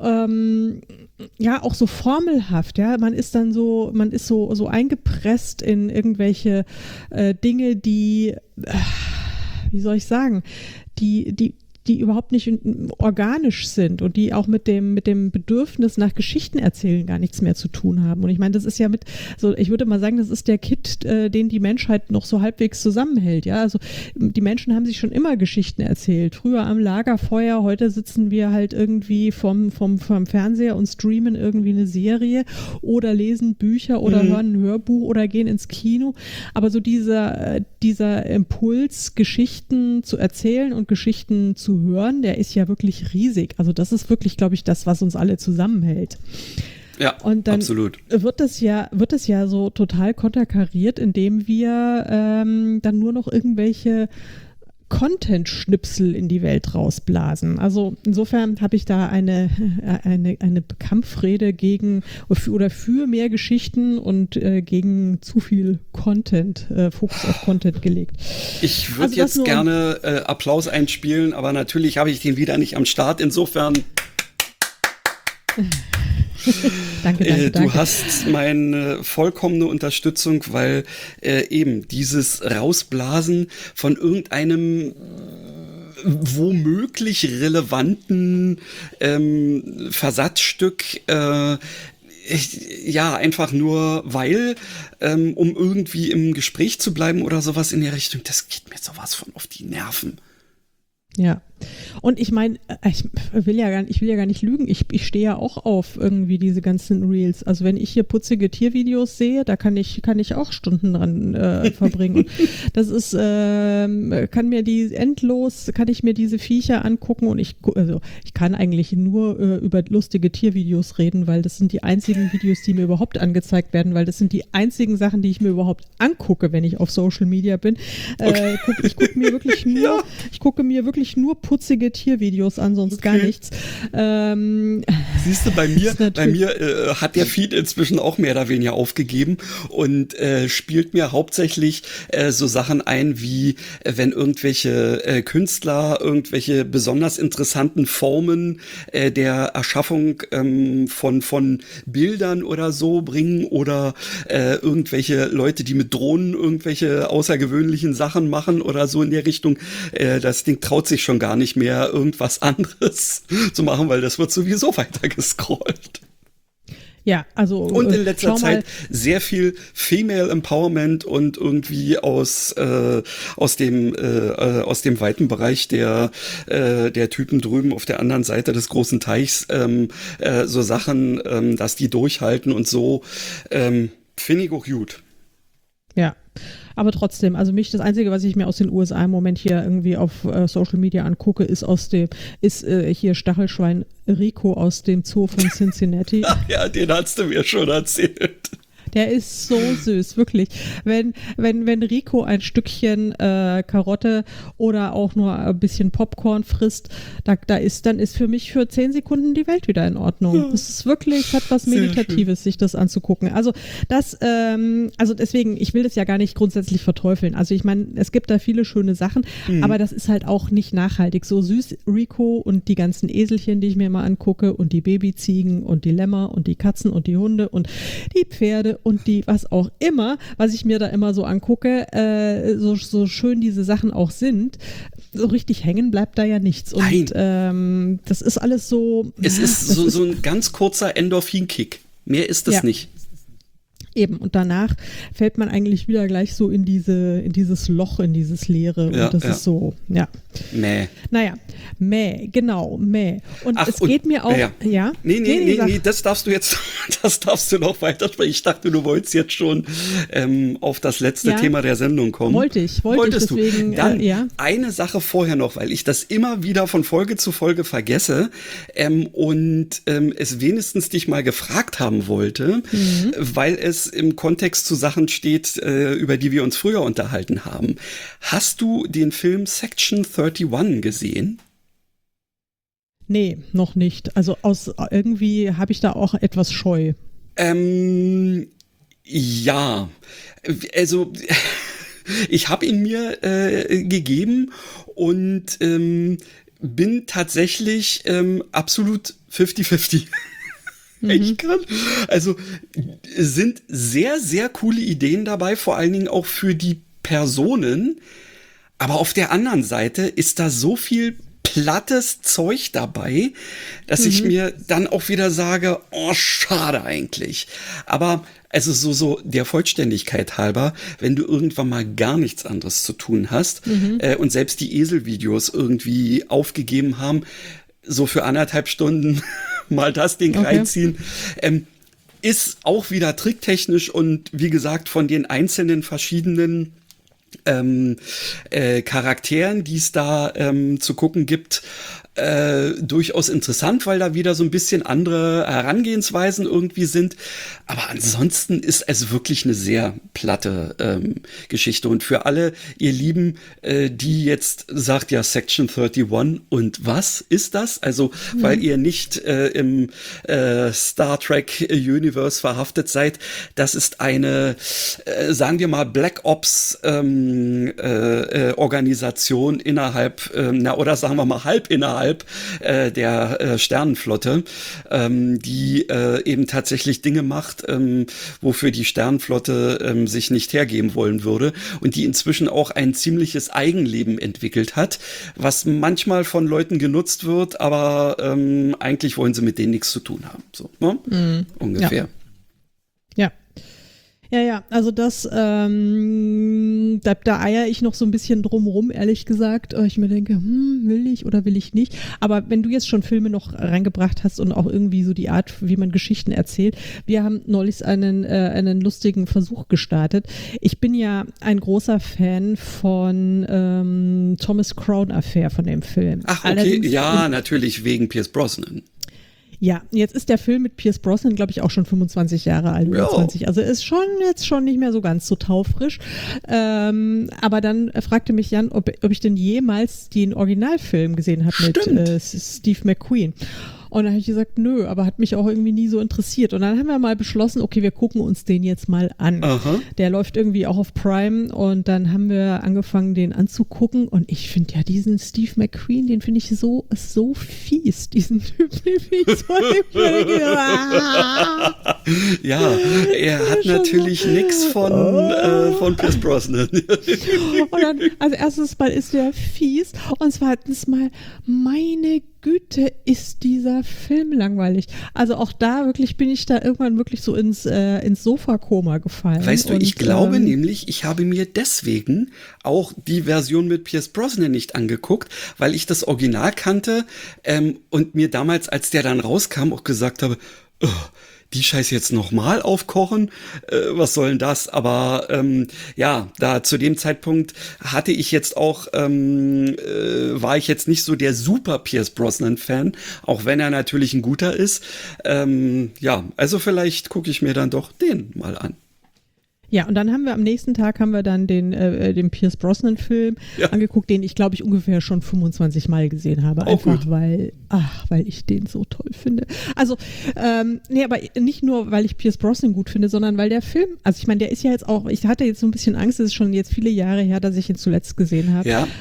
auch so formelhaft, ja, man ist so eingepresst in irgendwelche Dinge, die, wie soll ich sagen, die die überhaupt nicht organisch sind und die auch mit dem Bedürfnis nach Geschichten erzählen gar nichts mehr zu tun haben. Und ich meine, das ist ja ich würde mal sagen, das ist der Kit, den die Menschheit noch so halbwegs zusammenhält. Ja, also die Menschen haben sich schon immer Geschichten erzählt. Früher am Lagerfeuer, heute sitzen wir halt irgendwie vom Fernseher und streamen irgendwie eine Serie oder lesen Bücher oder hören ein Hörbuch oder gehen ins Kino. Aber so dieser Impuls, Geschichten zu erzählen und Geschichten zu hören, der ist ja wirklich riesig. Also das ist wirklich, glaube ich, das, was uns alle zusammenhält. Ja, und dann absolut. Wird es ja so total konterkariert, indem wir dann nur noch irgendwelche Content-Schnipsel in die Welt rausblasen. Also insofern habe ich da eine Kampfrede gegen oder für mehr Geschichten und gegen zu viel Content, Fokus auf Content gelegt. Ich würde jetzt gerne Applaus einspielen, aber natürlich habe ich den wieder nicht am Start. Insofern Danke. Du hast meine vollkommene Unterstützung, weil eben dieses Rausblasen von irgendeinem womöglich relevanten Versatzstück einfach nur, weil, um irgendwie im Gespräch zu bleiben oder sowas in der Richtung, das geht mir sowas von auf die Nerven. Ja. Und ich meine, ich will ja gar nicht lügen, ich stehe ja auch auf irgendwie diese ganzen Reels. Also wenn ich hier putzige Tiervideos sehe, da kann ich auch Stunden dran verbringen. Und das ist, kann ich mir diese Viecher angucken und ich kann eigentlich nur über lustige Tiervideos reden, weil das sind die einzigen Videos, die mir überhaupt angezeigt werden, weil das sind die einzigen Sachen, die ich mir überhaupt angucke, wenn ich auf Social Media bin. Okay. Ich gucke mir wirklich nur putzige Tiervideos an, sonst gar nichts. Siehst du, bei mir hat der Feed inzwischen auch mehr oder weniger aufgegeben und spielt mir hauptsächlich so Sachen ein, wie wenn irgendwelche Künstler irgendwelche besonders interessanten Formen der Erschaffung von Bildern oder so bringen oder irgendwelche Leute, die mit Drohnen irgendwelche außergewöhnlichen Sachen machen oder so in der Richtung. Das Ding traut sich schon gar nicht mehr, irgendwas anderes zu machen, weil das wird sowieso weiter gescrollt. Ja, also und in letzter Zeit sehr viel Female Empowerment und irgendwie aus dem weiten Bereich der Typen drüben auf der anderen Seite des großen Teichs so Sachen, dass die durchhalten und so, finde ich auch gut. Ja. Aber trotzdem, also das Einzige, was ich mir aus den USA im Moment hier irgendwie auf Social Media angucke, ist hier Stachelschwein Rico aus dem Zoo von Cincinnati. Ach ja, den hast du mir schon erzählt. Der ist so süß, wirklich. Wenn Rico ein Stückchen Karotte oder auch nur ein bisschen Popcorn frisst, dann ist für mich für 10 Sekunden die Welt wieder in Ordnung. Das ist wirklich, hat was Meditatives, sich das anzugucken. Also deswegen, ich will das ja gar nicht grundsätzlich verteufeln. Also ich meine, es gibt da viele schöne Sachen, aber das ist halt auch nicht nachhaltig. So süß Rico und die ganzen Eselchen, die ich mir mal angucke und die Babyziegen und die Lämmer und die Katzen und die Hunde und die Pferde und die, was auch immer, was ich mir da immer so angucke, so schön diese Sachen auch sind, so richtig hängen bleibt da ja nichts. Und das ist alles so. Es ist so ein ganz kurzer Endorphin-Kick. Mehr ist es nicht. Eben, und danach fällt man eigentlich wieder gleich so in dieses Loch, in dieses Leere. Ja, und das ist so, Mäh. Naja, genau. Und es geht mir auch, ja? Nee, das darfst du noch weitersprechen. Ich dachte, du wolltest jetzt schon auf das letzte Thema der Sendung kommen. Wolltest du? Deswegen, Dann eine Sache vorher noch, weil ich das immer wieder von Folge zu Folge vergesse und es wenigstens dich mal gefragt haben wollte, weil es im Kontext zu Sachen steht, über die wir uns früher unterhalten haben. Hast du den Film Section 31 gesehen? Nee, noch nicht. Also irgendwie habe ich da auch etwas Scheu. Ja, also ich habe ihn mir gegeben und bin tatsächlich absolut 50-50. Ich kann. Also sind sehr, sehr coole Ideen dabei, vor allen Dingen auch für die Personen. Aber auf der anderen Seite ist da so viel plattes Zeug dabei, dass ich mir dann auch wieder sage, oh, schade eigentlich. Aber also so der Vollständigkeit halber, wenn du irgendwann mal gar nichts anderes zu tun hast und selbst die Eselvideos irgendwie aufgegeben haben, so für 1,5 Stunden mal das Ding reinziehen, ist auch wieder tricktechnisch und wie gesagt von den einzelnen verschiedenen Charakteren, die es da zu gucken gibt, durchaus interessant, weil da wieder so ein bisschen andere Herangehensweisen irgendwie sind. Aber ansonsten ist es wirklich eine sehr platte Geschichte. Und für alle, ihr Lieben, die jetzt sagt, ja, Section 31 und was ist das? Also, weil ihr nicht im Star Trek Universe verhaftet seid, das ist eine, sagen wir mal, Black Ops Organisation innerhalb, oder sagen wir mal halb innerhalb der Sternenflotte, die eben tatsächlich Dinge macht, wofür die Sternenflotte sich nicht hergeben wollen würde und die inzwischen auch ein ziemliches Eigenleben entwickelt hat, was manchmal von Leuten genutzt wird, aber eigentlich wollen sie mit denen nichts zu tun haben. So, ne? Ungefähr. Ja. Ja, also das, da eier ich noch so ein bisschen drumrum, ehrlich gesagt. Ich mir denke, will ich oder will ich nicht? Aber wenn du jetzt schon Filme noch reingebracht hast und auch irgendwie so die Art, wie man Geschichten erzählt, wir haben neulich einen lustigen Versuch gestartet. Ich bin ja ein großer Fan von Thomas Crown Affair, von dem Film. Ach, okay, allerdings, ja, natürlich wegen Pierce Brosnan. Ja, jetzt ist der Film mit Pierce Brosnan, glaube ich, auch schon 25 Jahre alt oder 20. Also ist jetzt schon nicht mehr so ganz so taufrisch. Aber dann fragte mich Jan, ob ich denn jemals den Originalfilm gesehen habe mit Steve McQueen. Und dann habe ich gesagt, nö, aber hat mich auch irgendwie nie so interessiert. Und dann haben wir mal beschlossen, okay, wir gucken uns den jetzt mal an. Aha. Der läuft irgendwie auch auf Prime und dann haben wir angefangen, den anzugucken. Und ich finde ja diesen Steve McQueen, den finde ich so fies, diesen Typ, den finde ich so Ja, er hat natürlich nichts von Pierce Brosnan. Und dann, also erstens mal ist der fies und zweitens mal, meine Güte, ist dieser Film langweilig. Also auch da wirklich bin ich da irgendwann wirklich so ins Sofakoma gefallen. Weißt du, ich glaube nämlich, ich habe mir deswegen auch die Version mit Pierce Brosnan nicht angeguckt, weil ich das Original kannte und mir damals, als der dann rauskam, auch gesagt habe, die Scheiße jetzt nochmal aufkochen, was soll denn das? Aber ja, da zu dem Zeitpunkt hatte ich jetzt auch, war ich jetzt nicht so der super Pierce Brosnan-Fan, auch wenn er natürlich ein guter ist. Ja, also vielleicht gucke ich mir dann doch den mal an. Ja, und dann haben wir am nächsten Tag dann den Pierce Brosnan-Film angeguckt, den ich, glaube ich, ungefähr schon 25 Mal gesehen habe. Auch einfach gut. weil ich den so toll finde. Also, nee, aber nicht nur, weil ich Pierce Brosnan gut finde, sondern weil der Film, also ich meine, der ist ja jetzt auch, ich hatte jetzt so ein bisschen Angst, es ist schon jetzt viele Jahre her, dass ich ihn zuletzt gesehen habe. Ja.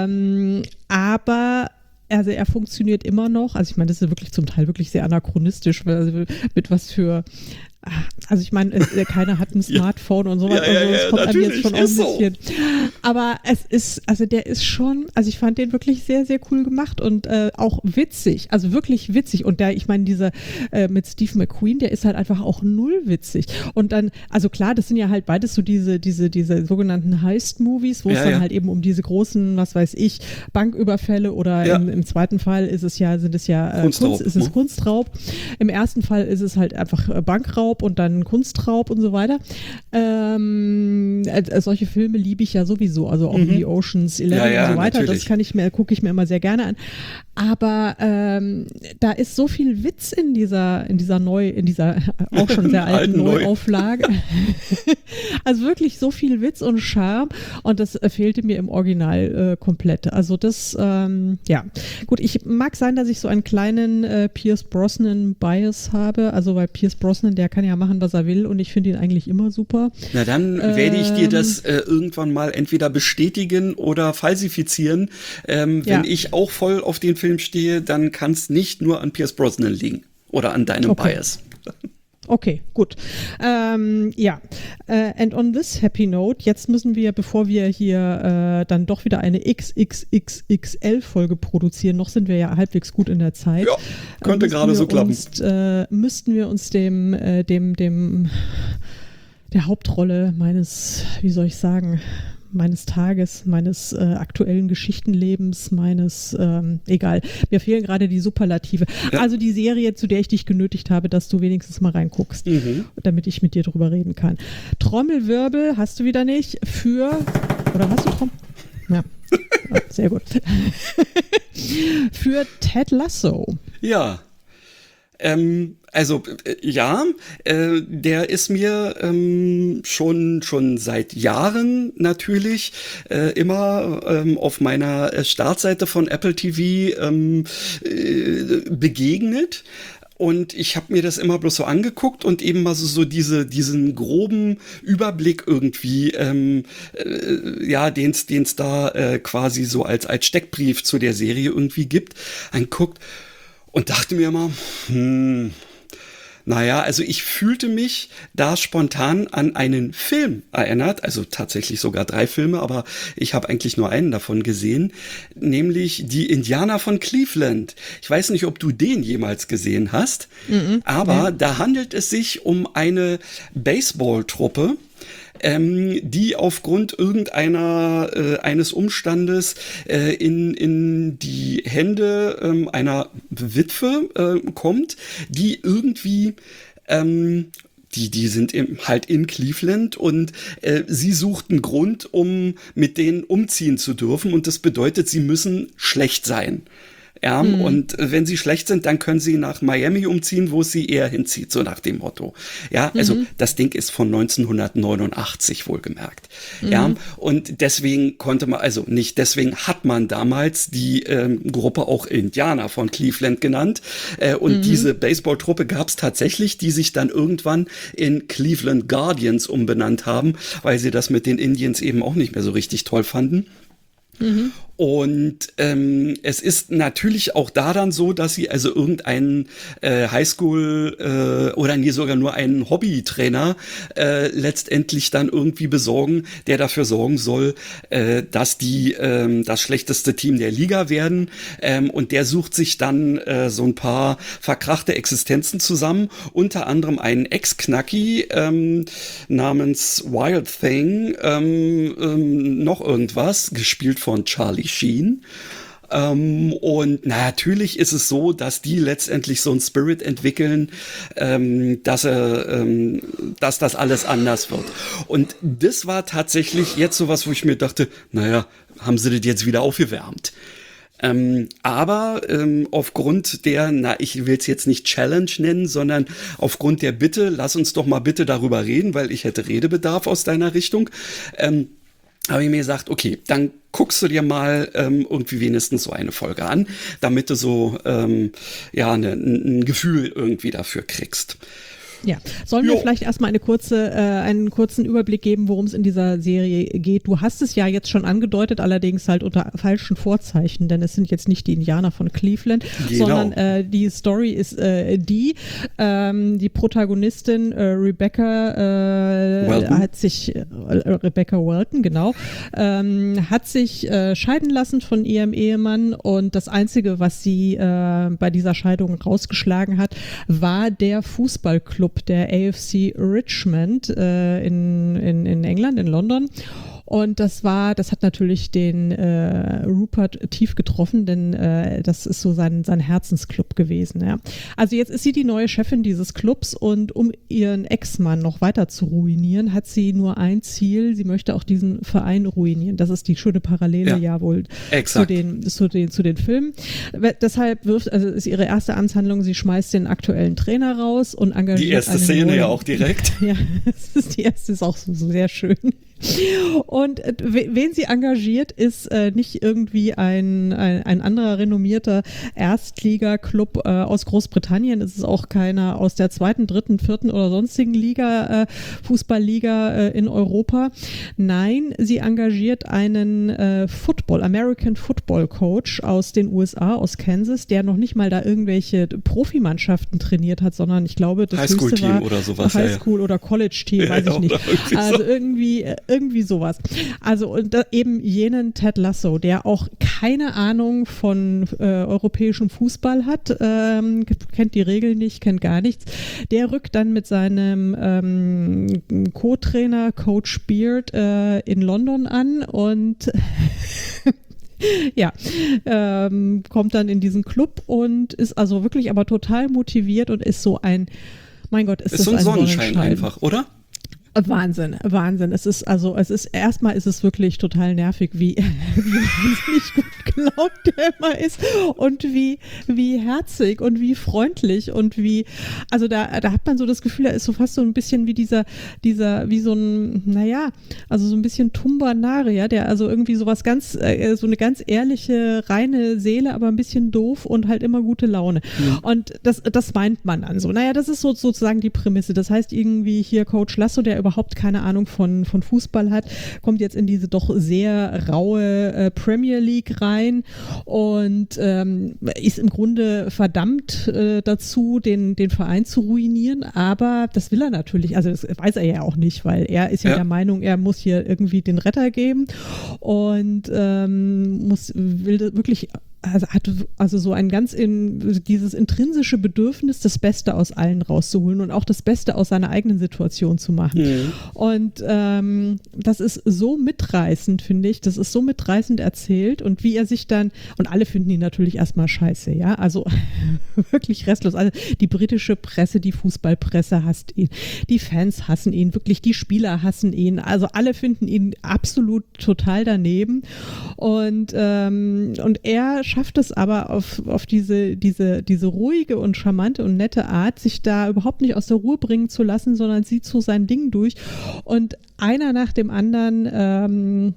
Aber also er funktioniert immer noch. Also ich meine, das ist wirklich zum Teil wirklich sehr anachronistisch, also mit was für, also ich meine, keiner hat ein Smartphone und so weiter. Also das kommt einem jetzt schon auch ein bisschen. So. Aber der ist schon, also ich fand den wirklich sehr, sehr cool gemacht und auch witzig, also wirklich witzig. Und ich meine, dieser mit Steve McQueen, der ist halt einfach auch null witzig. Und dann, also klar, das sind ja halt beides so diese sogenannten Heist-Movies, wo es dann halt eben um diese großen, was weiß ich, Banküberfälle oder im zweiten Fall ist es ja Kunstraub. Im ersten Fall ist es halt einfach Bankraub und dann Kunstraub und so weiter. Solche Filme liebe ich ja sowieso, also auch wie Ocean's 11 und so weiter. Natürlich. Das gucke ich mir immer sehr gerne an. Aber da ist so viel Witz in dieser auch schon sehr alten Neuauflage. Also wirklich so viel Witz und Charme und das fehlte mir im Original komplett. Also das, gut, ich mag sein, dass ich so einen kleinen Pierce Brosnan-Bias habe. Also bei Pierce Brosnan, der kann ja machen, was er will und ich finde ihn eigentlich immer super. Na dann werde ich dir das irgendwann mal entweder bestätigen oder falsifizieren. Wenn ich auch voll auf den Film stehe, dann kann es nicht nur an Pierce Brosnan liegen oder an deinem Bias. Okay, gut. And on this happy note, jetzt müssen wir, bevor wir hier dann doch wieder eine XXXXL-Folge produzieren, noch sind wir ja halbwegs gut in der Zeit. Ja, könnte gerade so klappen. Müssten wir uns der Hauptrolle meines, wie soll ich sagen, meines Tages, meines aktuellen Geschichtenlebens, egal, mir fehlen gerade die Superlative. Ja. Also die Serie, zu der ich dich genötigt habe, dass du wenigstens mal reinguckst, damit ich mit dir drüber reden kann. Trommelwirbel hast du wieder nicht oder hast du Trommel? Ja, sehr gut. Für Ted Lasso. Ja. Der ist mir schon seit Jahren natürlich immer auf meiner Startseite von Apple TV begegnet. Und ich habe mir das immer bloß so angeguckt und eben mal so diesen groben Überblick irgendwie, den es da quasi so als Steckbrief zu der Serie irgendwie gibt, anguckt. Und dachte mir immer, also ich fühlte mich da spontan an einen Film erinnert, also tatsächlich sogar 3 Filme, aber ich habe eigentlich nur einen davon gesehen, nämlich die Indianer von Cleveland. Ich weiß nicht, ob du den jemals gesehen hast, aber da handelt es sich um eine Baseballtruppe, die aufgrund eines Umstandes in die Hände einer Witwe kommt, die irgendwie die sind halt in Cleveland und sie sucht einen Grund, um mit denen umziehen zu dürfen, und das bedeutet, sie müssen schlecht sein. Ja, und wenn sie schlecht sind, dann können sie nach Miami umziehen, wo es sie eher hinzieht, so nach dem Motto. Ja, also das Ding ist von 1989 wohlgemerkt. Ja, und deswegen hat man damals die Gruppe auch Indianer von Cleveland genannt. Und diese Baseballtruppe gab es tatsächlich, die sich dann irgendwann in Cleveland Guardians umbenannt haben, weil sie das mit den Indians eben auch nicht mehr so richtig toll fanden. Und es ist natürlich auch da dann so, dass sie also irgendeinen Highschool oder sogar nur einen Hobbytrainer letztendlich dann irgendwie besorgen, der dafür sorgen soll, dass die das schlechteste Team der Liga werden. Und der sucht sich dann so ein paar verkrachte Existenzen zusammen, unter anderem einen Ex-Knacki namens Wild Thing, noch irgendwas, gespielt von Charlie Sheen. Und natürlich ist es so, dass die letztendlich so einen Spirit entwickeln, dass das alles anders wird. Und das war tatsächlich jetzt sowas, wo ich mir dachte, haben sie das jetzt wieder aufgewärmt? Aber aufgrund der, ich will es jetzt nicht Challenge nennen, sondern aufgrund der Bitte, lass uns doch mal bitte darüber reden, weil ich hätte Redebedarf aus deiner Richtung, habe ich mir gesagt, okay, dann guckst du dir mal irgendwie wenigstens so eine Folge an, damit du so ein Gefühl irgendwie dafür kriegst. Ja, sollen wir vielleicht erstmal einen kurzen Überblick geben, worum es in dieser Serie geht? Du hast es ja jetzt schon angedeutet, allerdings halt unter falschen Vorzeichen, denn es sind jetzt nicht die Indianer von Cleveland, sondern die Story ist die Protagonistin Rebecca Welton, genau, hat sich scheiden lassen von ihrem Ehemann, und das Einzige, was sie bei dieser Scheidung rausgeschlagen hat, war der Fußballclub der AFC Richmond in England, in London. Und das hat natürlich den Rupert tief getroffen, denn das ist so sein Herzensclub gewesen. Ja. Also jetzt ist sie die neue Chefin dieses Clubs, und um ihren Ex-Mann noch weiter zu ruinieren, hat sie nur ein Ziel: sie möchte auch diesen Verein ruinieren. Das ist die schöne Parallele zu den Filmen. Deshalb ist ihre erste Amtshandlung, sie schmeißt den aktuellen Trainer raus und engagiert die erste Szene ja auch direkt. Ja, die erste ist auch so sehr schön. Und Und wen sie engagiert, ist nicht irgendwie ein anderer renommierter Erstliga-Club aus Großbritannien. Es ist auch keiner aus der 2., 3., 4. oder sonstigen Liga, Fußballliga in Europa. Nein, sie engagiert einen American Football Coach aus den USA, aus Kansas, der noch nicht mal da irgendwelche Profimannschaften trainiert hat, sondern ich glaube, das höchste war oder sowas, Highschool- oder College-Team, weiß ich nicht. Also irgendwie sowas. Also und eben jenen Ted Lasso, der auch keine Ahnung von europäischem Fußball hat, kennt die Regeln nicht, kennt gar nichts. Der rückt dann mit seinem Co-Trainer Coach Beard in London an und ja, kommt dann in diesen Club und ist also wirklich aber total motiviert und ist so ein, mein Gott, ist das so ein ein Sonnenschein einfach, oder? Wahnsinn. Erstmal ist es wirklich total nervig, wie wahnsinnig gut gelaunt der immer ist und wie herzig und wie freundlich und also da hat man so das Gefühl, er ist so fast so ein bisschen wie dieser, wie so ein, naja, also so ein bisschen Tumbanare, der also irgendwie sowas ganz, so eine ganz ehrliche, reine Seele, aber ein bisschen doof und halt immer gute Laune. Mhm. Und das meint man dann so. Naja, das ist sozusagen die Prämisse. Das heißt irgendwie hier Coach Lasso, der überhaupt keine Ahnung von Fußball hat, kommt jetzt in diese doch sehr raue Premier League rein und ist im Grunde verdammt dazu, den Verein zu ruinieren, aber das will er natürlich, also das weiß er ja auch nicht, weil er ist ja der Meinung, er muss hier irgendwie den Retter geben und will wirklich, also hat also so ein dieses intrinsische Bedürfnis, das Beste aus allen rauszuholen und auch das Beste aus seiner eigenen Situation zu machen. Mhm. Und das ist so mitreißend, finde ich. Das ist so mitreißend erzählt und wie er sich dann, und alle finden ihn natürlich erstmal scheiße, ja, also wirklich restlos. Also die britische Presse, die Fußballpresse hasst ihn, die Fans hassen ihn, wirklich die Spieler hassen ihn, also alle finden ihn absolut total daneben und er schafft es aber auf diese ruhige und charmante und nette Art, sich da überhaupt nicht aus der Ruhe bringen zu lassen, sondern zieht so sein Ding durch und einer nach dem anderen,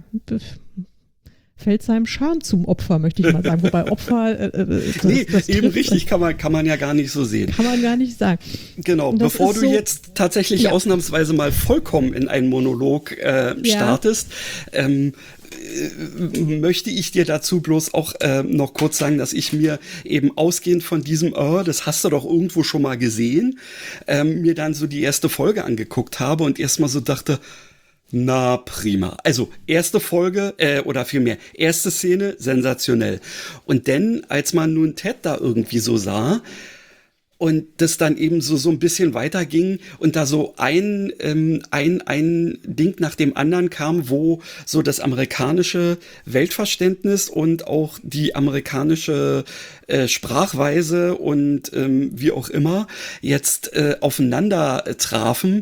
fällt seinem Charme zum Opfer, möchte ich mal sagen. Wobei Opfer, das eben richtig, kann man ja gar nicht so sehen. Kann man gar nicht sagen. Genau, bevor du jetzt tatsächlich ausnahmsweise mal vollkommen in einen Monolog startest, möchte ich dir dazu bloß auch noch kurz sagen, dass ich mir eben ausgehend von diesem, das hast du doch irgendwo schon mal gesehen, mir dann so die erste Folge angeguckt habe und erstmal so dachte, na prima. Also erste Folge oder vielmehr erste Szene, sensationell. Und dann, als man nun Ted da irgendwie so sah und das dann eben so ein bisschen weiterging und da so ein Ding nach dem anderen kam, wo so das amerikanische Weltverständnis und auch die amerikanische Sprachweise und wie auch immer jetzt aufeinander trafen,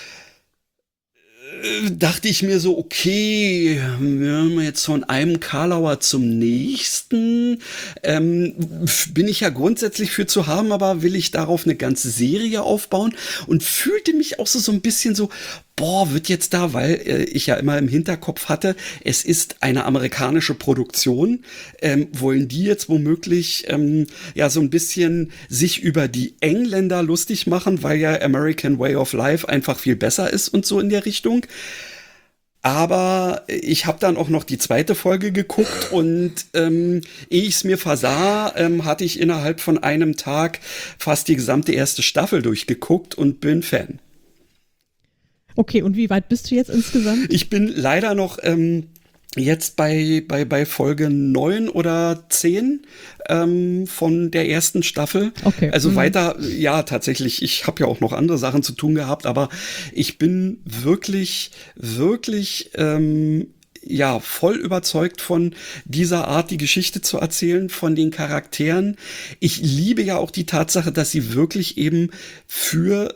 dachte ich mir so, okay, wir haben jetzt von einem Karlauer zum nächsten, bin ich ja grundsätzlich für zu haben, aber will ich darauf eine ganze Serie aufbauen und fühlte mich auch so ein bisschen so, wird jetzt da, weil ich ja immer im Hinterkopf hatte, es ist eine amerikanische Produktion, wollen die jetzt womöglich so ein bisschen sich über die Engländer lustig machen, weil ja American Way of Life einfach viel besser ist und so in der Richtung. Aber ich habe dann auch noch die zweite Folge geguckt und ehe ich es mir versah, hatte ich innerhalb von einem Tag fast die gesamte erste Staffel durchgeguckt und bin Fan. Okay, und wie weit bist du jetzt insgesamt? Ich bin leider noch jetzt bei Folge 9 oder 10 von der ersten Staffel. Okay. Also weiter, ja, tatsächlich, ich habe ja auch noch andere Sachen zu tun gehabt, aber ich bin wirklich voll überzeugt von dieser Art, die Geschichte zu erzählen, von den Charakteren. Ich liebe ja auch die Tatsache, dass sie wirklich eben für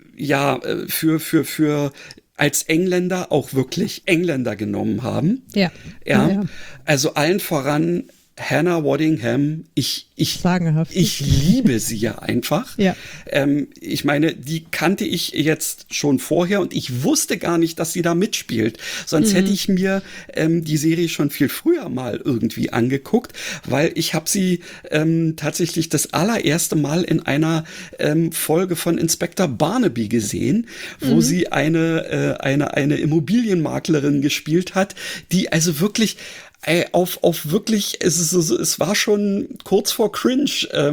als Engländer auch wirklich Engländer genommen haben. Ja. Also allen voran Hannah Waddingham, ich liebe sie ja einfach. Ja. Ich meine, die kannte ich jetzt schon vorher und ich wusste gar nicht, dass sie da mitspielt. Sonst hätte ich mir die Serie schon viel früher mal irgendwie angeguckt, weil ich habe sie tatsächlich das allererste Mal in einer Folge von Inspector Barnaby gesehen, wo sie eine Immobilienmaklerin gespielt hat, die also wirklich auf wirklich, es war schon kurz vor Cringe,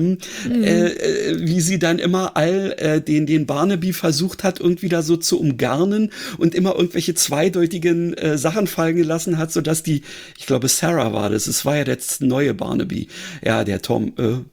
wie sie dann immer den Barnaby versucht hat, irgendwie da so zu umgarnen und immer irgendwelche zweideutigen Sachen fallen gelassen hat, sodass ich glaube Sarah war das, es war ja der neue Barnaby, ja, der Tom,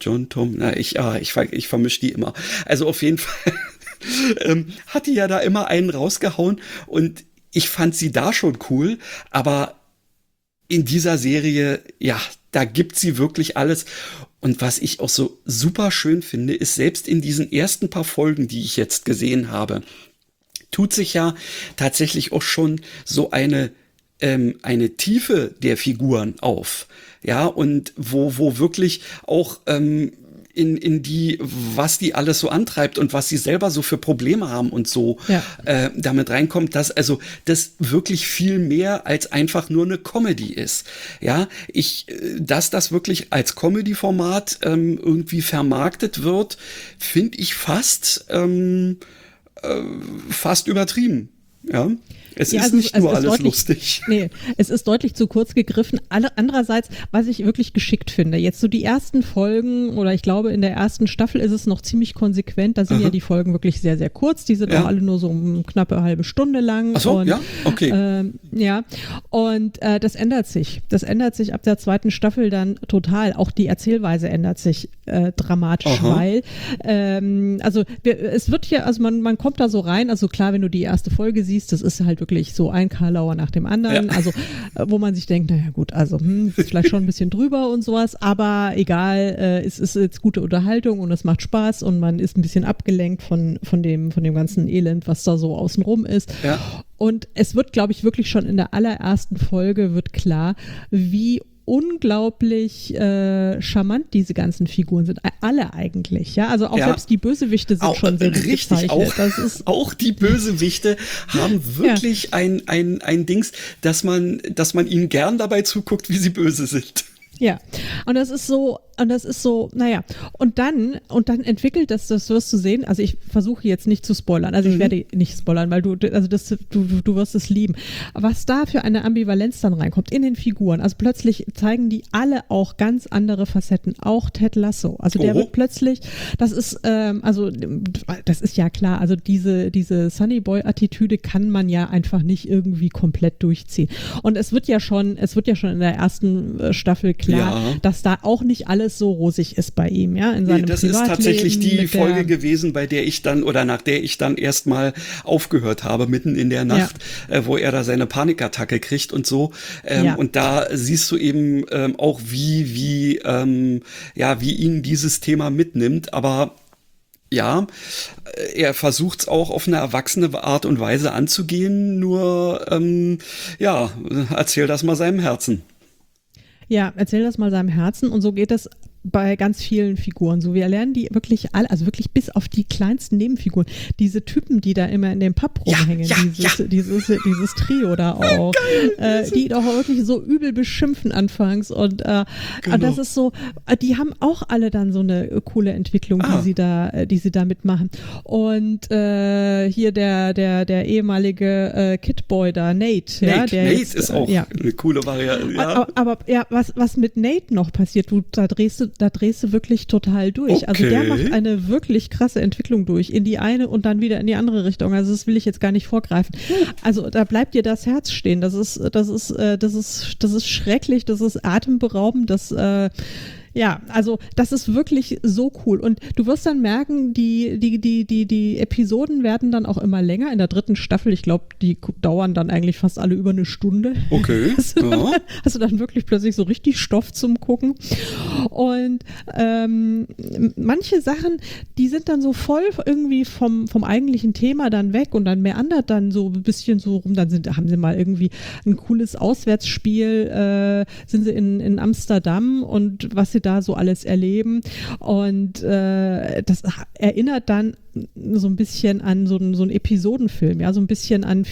ich vermische die immer. Also auf jeden Fall hat die ja da immer einen rausgehauen und ich fand sie da schon cool, aber in dieser Serie, ja, da gibt sie wirklich alles. Und was ich auch so super schön finde, ist selbst in diesen ersten paar Folgen, die ich jetzt gesehen habe, tut sich ja tatsächlich auch schon so eine Tiefe der Figuren auf. Ja, und wo wirklich auch in die, was die alles so antreibt und was sie selber so für Probleme haben und so damit reinkommt, dass also das wirklich viel mehr als einfach nur eine Comedy ist. Ja, dass das wirklich als Comedy-Format irgendwie vermarktet wird, finde ich fast übertrieben. Ja. Es ist nicht nur alles lustig. Nee, es ist deutlich zu kurz gegriffen. Andererseits, was ich wirklich geschickt finde, jetzt so die ersten Folgen oder ich glaube in der ersten Staffel ist es noch ziemlich konsequent, da sind ja die Folgen wirklich sehr, sehr kurz, die sind auch alle nur so eine knappe halbe Stunde lang. Ach so, ja, okay. Und das ändert sich. Das ändert sich ab der zweiten Staffel dann total. Auch die Erzählweise ändert sich dramatisch, weil es wird hier, also man kommt da so rein, also klar, wenn du die erste Folge siehst, das ist halt wirklich so ein Karlauer nach dem anderen, also wo man sich denkt, naja gut, also ist vielleicht schon ein bisschen drüber und sowas, aber egal, es ist jetzt gute Unterhaltung und es macht Spaß und man ist ein bisschen abgelenkt von dem ganzen Elend, was da so außenrum ist. Ja. Und es wird, glaube ich, wirklich schon in der allerersten Folge wird klar, wie unglaublich charmant diese ganzen Figuren sind. Alle eigentlich, ja. Also auch selbst die Bösewichte sind auch schon sehr gut gezeichnet. Auch die Bösewichte haben wirklich ein Dings, dass man ihnen gern dabei zuguckt, wie sie böse sind. Ja, und das ist so, naja, und dann entwickelt das wirst du sehen, also ich versuche jetzt nicht zu spoilern, also ich werde nicht spoilern, weil du wirst es lieben. Was da für eine Ambivalenz dann reinkommt in den Figuren, also plötzlich zeigen die alle auch ganz andere Facetten, auch Ted Lasso, also der wird plötzlich, das ist ja klar, also diese Sunny Boy Attitüde kann man ja einfach nicht irgendwie komplett durchziehen. Und es wird ja schon in der ersten Staffel klar, dass da auch nicht alles so rosig ist bei ihm, ja, in seinem das ist tatsächlich die Folge gewesen, nach der ich dann erstmal aufgehört habe, mitten in der Nacht, wo er da seine Panikattacke kriegt und so. Und da siehst du eben auch, wie ihn dieses Thema mitnimmt, aber ja, er versucht es auch auf eine erwachsene Art und Weise anzugehen, nur erzähl das mal seinem Herzen. Ja, erzähl das mal seinem Herzen und so geht es bei ganz vielen Figuren so. Wir lernen die wirklich alle, also wirklich bis auf die kleinsten Nebenfiguren. Diese Typen, die da immer in dem Pub rumhängen, dieses Trio da auch, die doch wirklich so übel beschimpfen anfangs und das ist so, die haben auch alle dann so eine coole Entwicklung, die sie da mitmachen. Und hier der ehemalige Kidboy da, Nate. Nate ist auch eine coole Variante. Ja. Aber was mit Nate noch passiert, da drehst du wirklich total durch. Okay. Also der macht eine wirklich krasse Entwicklung durch, in die eine und dann wieder in die andere Richtung. Also das will ich jetzt gar nicht vorgreifen. Also da bleibt dir das Herz stehen. Das ist schrecklich, das ist atemberaubend, das Ja, also das ist wirklich so cool. Und du wirst dann merken, die Episoden werden dann auch immer länger. In der 3. Staffel, ich glaube, die dauern dann eigentlich fast alle über eine Stunde. Okay. Hast du dann wirklich plötzlich so richtig Stoff zum Gucken. Und manche Sachen, die sind dann so voll irgendwie vom eigentlichen Thema dann weg und dann meandert dann so ein bisschen so rum. Dann haben sie mal irgendwie ein cooles Auswärtsspiel, sind sie in Amsterdam und was sie da so alles erleben. Und das erinnert dann so ein bisschen an so einen Episodenfilm, ja, so ein bisschen an,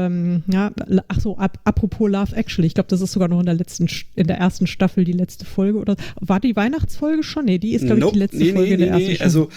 apropos Love Actually, ich glaube, das ist sogar noch in der ersten Staffel die letzte Folge, oder war die Weihnachtsfolge schon? Nee, die ist, glaube ich, die letzte Folge der ersten Staffel. Also,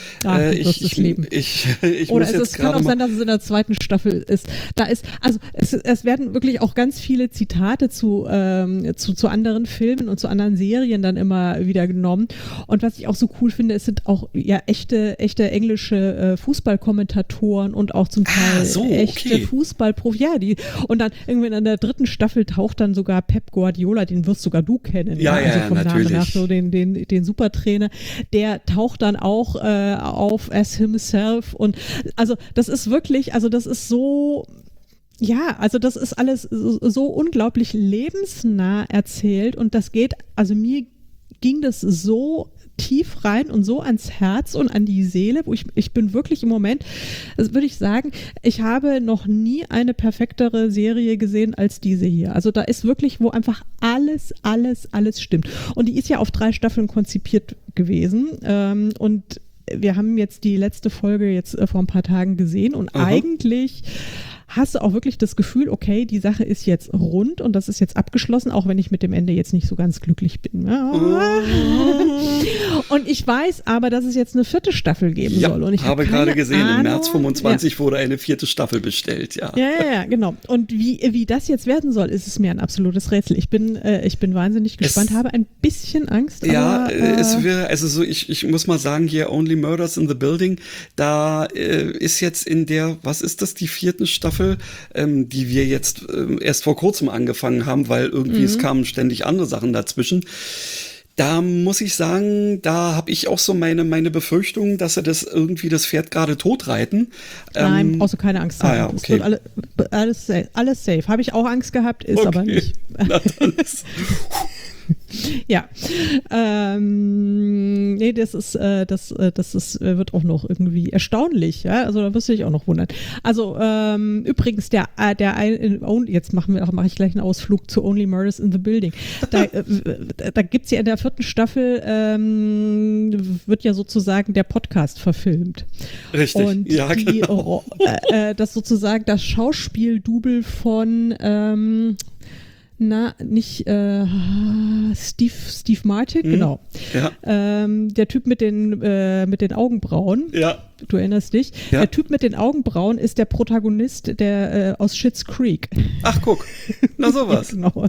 ich oder es kann auch sein, dass es in der 2. Staffel ist. Es werden wirklich auch ganz viele Zitate zu anderen Filmen und zu anderen Serien dann immer wieder genommen. Und was ich auch so cool finde, es sind auch ja echte englische Fußballkommentatoren und auch zum Teil echte Fußballprofis. Ja, und dann irgendwie in der 3. Staffel taucht dann sogar Pep Guardiola, den wirst sogar du kennen. Also vom Namen nach, so den Supertrainer, der taucht dann auch auf as himself. Und also das ist wirklich, also das ist so. Ja, also das ist alles so unglaublich lebensnah erzählt und das geht, also mir ging das so tief rein und so ans Herz und an die Seele, wo ich bin wirklich im Moment, das würde ich sagen, ich habe noch nie eine perfektere Serie gesehen als diese hier. Also da ist wirklich, wo einfach alles stimmt. Und die ist ja auf 3 Staffeln konzipiert gewesen und wir haben jetzt die letzte Folge jetzt vor ein paar Tagen gesehen und eigentlich hast du auch wirklich das Gefühl, okay, die Sache ist jetzt rund und das ist jetzt abgeschlossen, auch wenn ich mit dem Ende jetzt nicht so ganz glücklich bin. Und ich weiß aber, dass es jetzt eine 4. Staffel geben soll. Und ich habe gerade gesehen, im März 25 wurde eine 4. Staffel bestellt, ja. Ja, genau. Und wie das jetzt werden soll, ist es mir ein absolutes Rätsel. Ich bin wahnsinnig gespannt, habe ein bisschen Angst. Ja, es wäre, also so, ich muss mal sagen, hier Only Murders in the Building, da ist jetzt in der, was ist das, die 4. Staffel, die wir jetzt erst vor kurzem angefangen haben, weil irgendwie es kamen ständig andere Sachen dazwischen. Da muss ich sagen, da habe ich auch so meine Befürchtung, dass sie das Pferd gerade totreiten. Nein, brauchst du keine Angst haben. Ja, okay. Es wird alles safe. Habe ich auch Angst gehabt, ist okay. Aber nicht. Na, dann ist ja, nee, das wird auch noch irgendwie erstaunlich, ja, also da wirst du dich auch noch wundern. Also übrigens jetzt mache ich gleich einen Ausflug zu Only Murders in the Building. Da gibt's ja in der 4. Staffel wird ja sozusagen der Podcast verfilmt. Richtig. Und ja, genau. Das sozusagen das Schauspieldouble von nicht Steve Martin, genau. Ja. Der Typ mit den Augenbrauen. Ja. Du erinnerst dich. Ja. Der Typ mit den Augenbrauen ist der Protagonist aus Schitt's Creek. Ach, guck. Na sowas. Genau.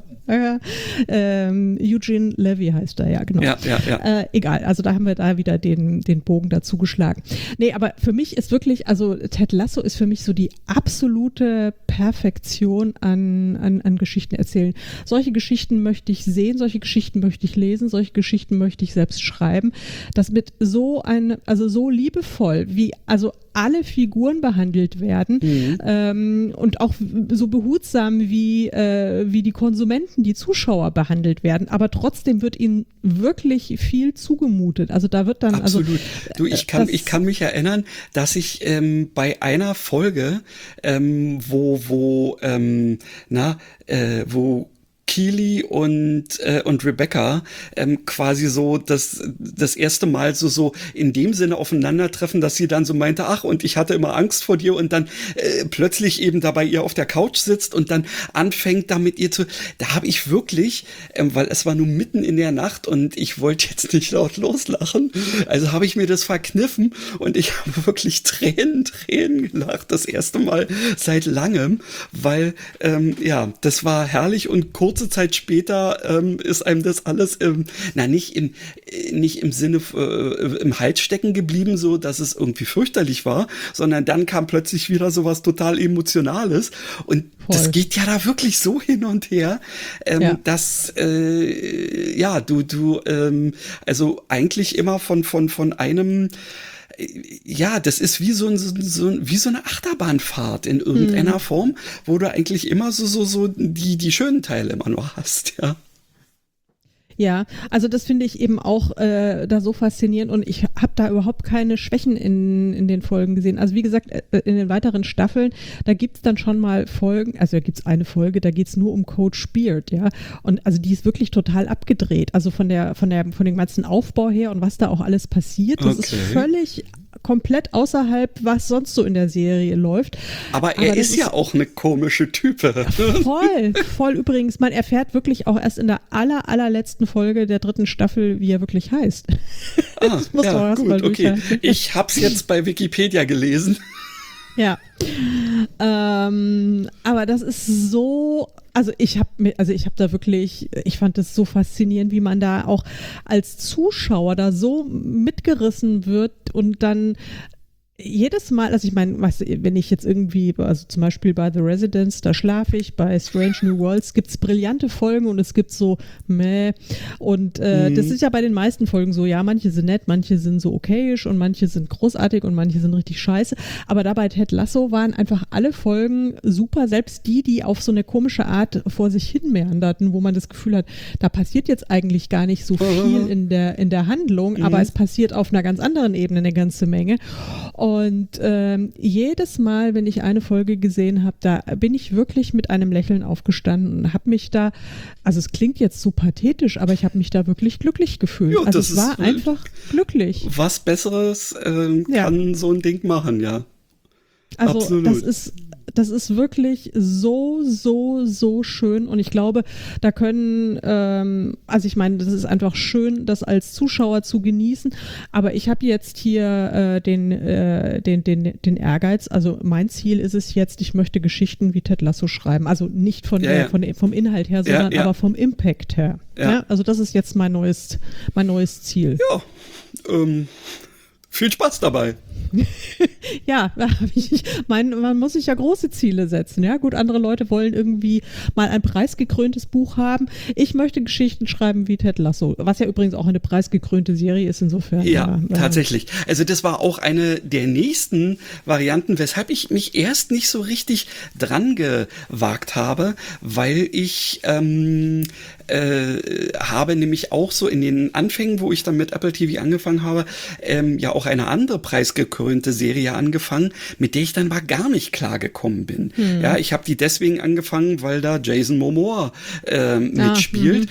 Eugene Levy heißt er, ja, genau. Ja. Egal, also da haben wir da wieder den Bogen dazu geschlagen. Nee, aber für mich ist wirklich, also Ted Lasso ist für mich so die absolute Perfektion an Geschichten erzählen. Solche Geschichten möchte ich sehen, solche Geschichten möchte ich lesen, solche Geschichten möchte ich selbst schreiben. Das mit so liebevoll, wie also alle Figuren behandelt werden und auch so behutsam wie die Konsumenten, die Zuschauer behandelt werden, aber trotzdem wird ihnen wirklich viel zugemutet. Also da wird dann absolut. Ich kann mich erinnern, dass ich bei einer Folge, wo Keely und Rebecca quasi so das erste Mal so in dem Sinne aufeinandertreffen, dass sie dann so meinte, ach, und ich hatte immer Angst vor dir und dann plötzlich eben da bei ihr auf der Couch sitzt und dann anfängt da mit ihr da habe ich wirklich, weil es war nur mitten in der Nacht und ich wollte jetzt nicht laut loslachen, also habe ich mir das verkniffen und ich habe wirklich Tränen gelacht, das erste Mal seit langem, weil das war herrlich und kurz kurze Zeit später ist einem das alles nicht im Sinne im Hals stecken geblieben, so dass es irgendwie fürchterlich war, sondern dann kam plötzlich wieder sowas total Emotionales und das geht ja da wirklich so hin und her, dass du also eigentlich immer von einem das ist wie so eine Achterbahnfahrt in irgendeiner Form, wo du eigentlich immer so die schönen Teile immer nur hast, ja. Ja, also das finde ich eben auch da so faszinierend und ich habe da überhaupt keine Schwächen in den Folgen gesehen. Also wie gesagt, in den weiteren Staffeln, da gibt's dann schon mal Folgen, also da gibt's eine Folge, da geht's nur um Coach Beard, ja. Und also die ist wirklich total abgedreht. Also von dem ganzen Aufbau her und was da auch alles passiert, das ist völlig komplett außerhalb, was sonst so in der Serie läuft. Aber er ist ja auch eine komische Type. Voll übrigens. Man erfährt wirklich auch erst in der allerletzten Folge der 3. Staffel, wie er wirklich heißt. Das muss man gut, mal okay. Ich hab's jetzt bei Wikipedia gelesen. Ja. Aber das ist so, ich fand das so faszinierend, wie man da auch als Zuschauer da so mitgerissen wird und dann jedes Mal, also ich meine, wenn ich jetzt irgendwie, also zum Beispiel bei The Residence, da schlafe ich, bei Strange New Worlds gibt es brillante Folgen und es gibt so und das ist ja bei den meisten Folgen so, ja, manche sind nett, manche sind so okayisch und manche sind großartig und manche sind richtig scheiße, aber da bei Ted Lasso waren einfach alle Folgen super, selbst die auf so eine komische Art vor sich hin meanderten, wo man das Gefühl hat, da passiert jetzt eigentlich gar nicht so viel in der Handlung, aber es passiert auf einer ganz anderen Ebene eine ganze Menge. Und jedes Mal, wenn ich eine Folge gesehen habe, da bin ich wirklich mit einem Lächeln aufgestanden und habe mich da, also es klingt jetzt so pathetisch, aber ich habe mich da wirklich glücklich gefühlt. Ja, also es war einfach glücklich. Was Besseres kann so ein Ding machen, ja. Also absolut. Das ist wirklich so schön und ich glaube, da können, also ich meine, das ist einfach schön, das als Zuschauer zu genießen, aber ich habe jetzt hier den Ehrgeiz, also mein Ziel ist es jetzt, ich möchte Geschichten wie Ted Lasso schreiben, also nicht vom Inhalt her, sondern aber vom Impact her. Ja, also das ist jetzt mein neues Ziel. Ja, viel Spaß dabei. Ja, man muss sich ja große Ziele setzen. Ja, gut, andere Leute wollen irgendwie mal ein preisgekröntes Buch haben. Ich möchte Geschichten schreiben wie Ted Lasso, was ja übrigens auch eine preisgekrönte Serie ist insofern. Ja, tatsächlich. Also das war auch eine der nächsten Varianten, weshalb ich mich erst nicht so richtig dran gewagt habe, weil ich habe nämlich auch so in den Anfängen, wo ich dann mit Apple TV angefangen habe, ja auch eine andere preisgekrönte Serie angefangen, mit der ich dann mal gar nicht klargekommen bin. Ja, ich habe die deswegen angefangen, weil da Jason Momoa mitspielt.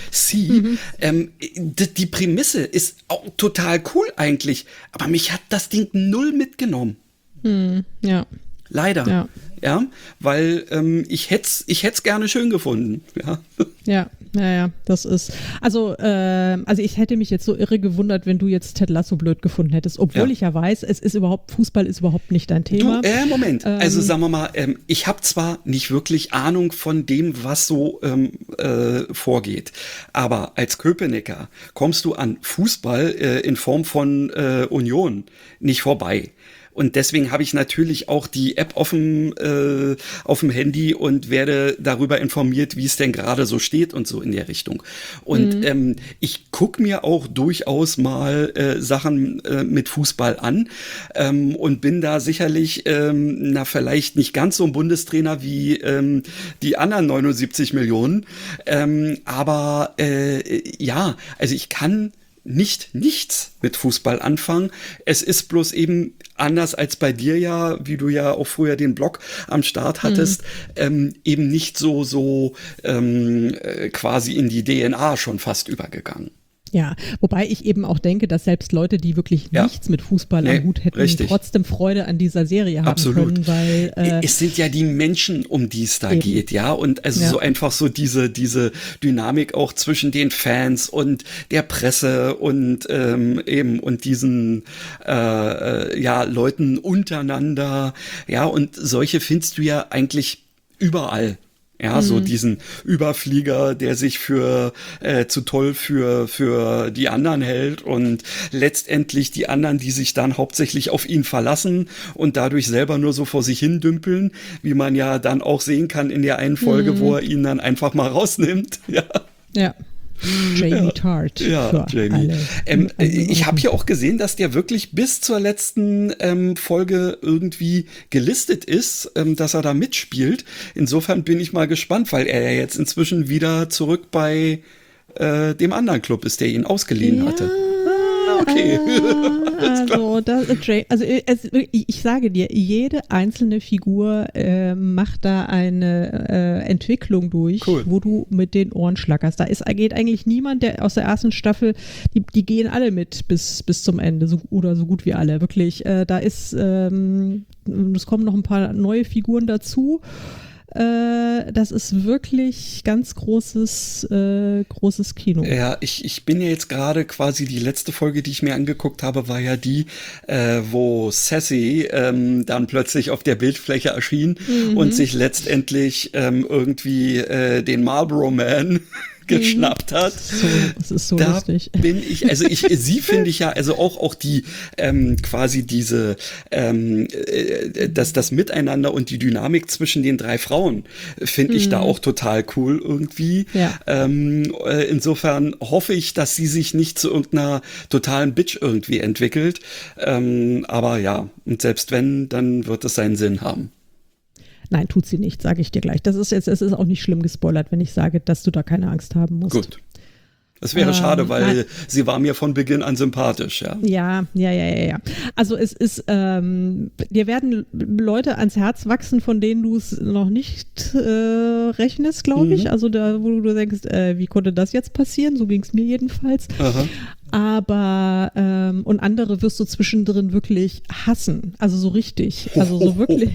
Die Prämisse ist auch total cool eigentlich, aber mich hat das Ding null mitgenommen. Ja. Leider. Ja, weil ich hätt's gerne schön gefunden. Ja, das ist, also ich hätte mich jetzt so irre gewundert, wenn du jetzt Ted Lasso blöd gefunden hättest, obwohl ich ja weiß, Fußball ist überhaupt nicht dein Thema. Moment, also sagen wir mal, ich habe zwar nicht wirklich Ahnung von dem, was so vorgeht, aber als Köpenicker kommst du an Fußball in Form von Union nicht vorbei. Und deswegen habe ich natürlich auch die App auf dem Handy und werde darüber informiert, wie es denn gerade so steht und so in der Richtung. Und ich gucke mir auch durchaus mal Sachen mit Fußball an und bin da sicherlich vielleicht nicht ganz so ein Bundestrainer wie die anderen 79 Millionen. Aber also ich kann nichts mit Fußball anfangen. Es ist bloß eben anders als bei dir ja, wie du ja auch früher den Blog am Start hattest, eben nicht so quasi in die DNA schon fast übergegangen. Ja, wobei ich eben auch denke, dass selbst Leute, die wirklich nichts mit Fußball am Hut hätten, trotzdem Freude an dieser Serie haben können, weil es sind ja die Menschen, um die es da geht, ja, und also so einfach so diese Dynamik auch zwischen den Fans und der Presse und eben und diesen Leuten untereinander, ja, und solche findest du ja eigentlich überall. Ja, so diesen Überflieger, der sich für zu toll für die anderen hält und letztendlich die anderen, die sich dann hauptsächlich auf ihn verlassen und dadurch selber nur so vor sich hin dümpeln, wie man ja dann auch sehen kann in der einen Folge, wo er ihn dann einfach mal rausnimmt. Ja. Jamie Tart. Ja, Jamie. Ich habe ja auch gesehen, dass der wirklich bis zur letzten Folge irgendwie gelistet ist, dass er da mitspielt. Insofern bin ich mal gespannt, weil er ja jetzt inzwischen wieder zurück bei dem anderen Club ist, der ihn ausgeliehen hatte. Okay. Ich sage dir, jede einzelne Figur macht da eine Entwicklung durch, wo du mit den Ohren schlackerst. Geht eigentlich niemand, der aus der ersten Staffel, die gehen alle mit bis zum Ende, oder so gut wie alle, wirklich. Es kommen noch ein paar neue Figuren dazu. Das ist wirklich ganz großes Kino. Ja, ich bin ja jetzt gerade quasi, die letzte Folge, die ich mir angeguckt habe, war ja die, wo Sassy dann plötzlich auf der Bildfläche erschien und sich letztendlich irgendwie den Marlboro Man geschnappt hat. Das ist so lustig. Sie finde ich ja, also auch die quasi diese das Miteinander und die Dynamik zwischen den 3 Frauen finde ich da auch total cool irgendwie. Ja. Insofern hoffe ich, dass sie sich nicht zu irgendeiner totalen Bitch irgendwie entwickelt. Aber ja, und selbst wenn, dann wird es seinen Sinn haben. Nein, tut sie nicht, sage ich dir gleich. Es ist auch nicht schlimm gespoilert, wenn ich sage, dass du da keine Angst haben musst. Gut. Es wäre schade, weil sie war mir von Beginn an sympathisch, ja. Ja. Also es ist, dir werden Leute ans Herz wachsen, von denen du es noch nicht rechnest, glaube ich. Also da, wo du denkst, wie konnte das jetzt passieren? So ging es mir jedenfalls. Aha. Aber und andere wirst du zwischendrin wirklich hassen. Also so richtig. Also so wirklich.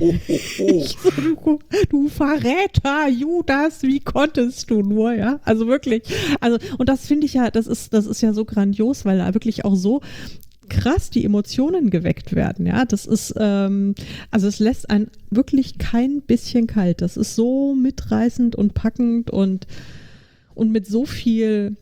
Du Verräter, Judas, wie konntest du nur, ja? Also wirklich. Also, und das finde ich ja, das ist ja so grandios, weil da wirklich auch so krass die Emotionen geweckt werden, ja. Das ist, also es lässt einen wirklich kein bisschen kalt. Das ist so mitreißend und packend und mit so viel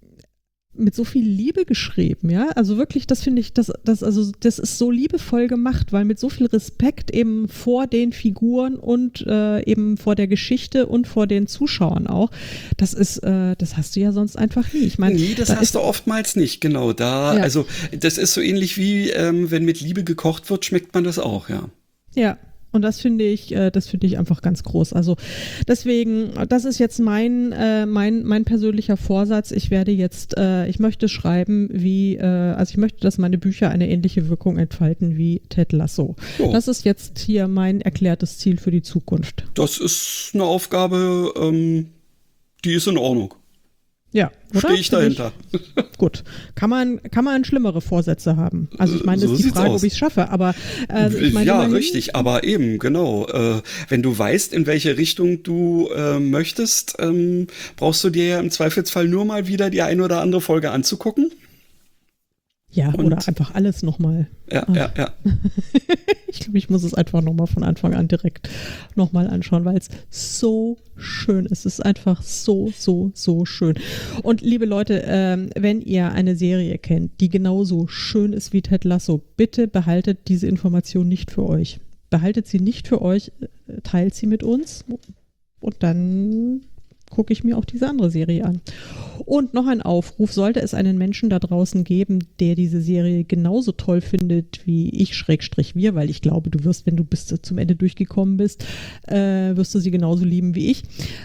Liebe geschrieben, ja, also wirklich, das finde ich, das ist so liebevoll gemacht, weil mit so viel Respekt eben vor den Figuren und eben vor der Geschichte und vor den Zuschauern auch, das hast du ja sonst einfach nie. Ich meine, nee, das hast du oftmals nicht, genau, also das ist so ähnlich wie, wenn mit Liebe gekocht wird, schmeckt man das auch, ja. Ja. Und das finde ich einfach ganz groß. Also deswegen, das ist jetzt mein persönlicher Vorsatz. Ich möchte schreiben ich möchte, dass meine Bücher eine ähnliche Wirkung entfalten wie Ted Lasso. Oh. Das ist jetzt hier mein erklärtes Ziel für die Zukunft. Das ist eine Aufgabe, die ist in Ordnung. Ja, oder? Stehe ich dahinter. Gut. Kann man schlimmere Vorsätze haben? Also ich meine, das ist die Frage, ob ich es schaffe, aber ich meine, ja, richtig, aber eben, genau. Wenn du weißt, in welche Richtung du möchtest, brauchst du dir ja im Zweifelsfall nur mal wieder die eine oder andere Folge anzugucken. Ja, oder einfach alles nochmal. Ja. Ich glaube, ich muss es einfach nochmal von Anfang an direkt nochmal anschauen, weil es so schön ist. Es ist einfach so schön. Und liebe Leute, wenn ihr eine Serie kennt, die genauso schön ist wie Ted Lasso, bitte behaltet diese Information nicht für euch. Behaltet sie nicht für euch, teilt sie mit uns und dann gucke ich mir auch diese andere Serie an. Und noch ein Aufruf, sollte es einen Menschen da draußen geben, der diese Serie genauso toll findet wie ich, / wir, weil ich glaube, du wirst, wenn du bis zum Ende durchgekommen bist, wirst du sie genauso lieben wie ich.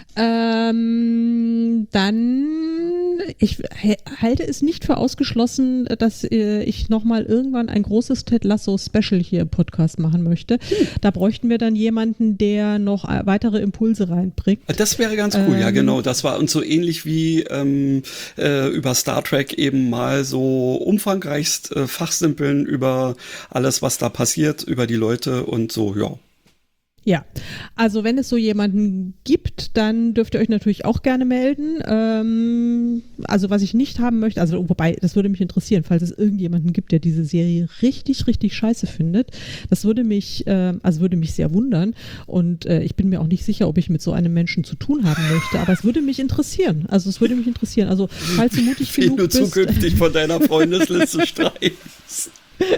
Dann, ich halte es nicht für ausgeschlossen, dass ich nochmal irgendwann ein großes Ted Lasso Special hier im Podcast machen möchte. Da bräuchten wir dann jemanden, der noch weitere Impulse reinbringt. Das wäre ganz cool, ja genau. Das war uns so ähnlich wie über Star Trek eben mal so umfangreichst fachsimpeln über alles, was da passiert, über die Leute und so, ja. Ja, also wenn es so jemanden gibt, dann dürft ihr euch natürlich auch gerne melden. Also was ich nicht haben möchte, also wobei, das würde mich interessieren, falls es irgendjemanden gibt, der diese Serie richtig, richtig scheiße findet. Das würde mich sehr wundern und ich bin mir auch nicht sicher, ob ich mit so einem Menschen zu tun haben möchte, aber es würde mich interessieren. Also falls du mutig genug bist. Wie du zukünftig von deiner Freundesliste streichst.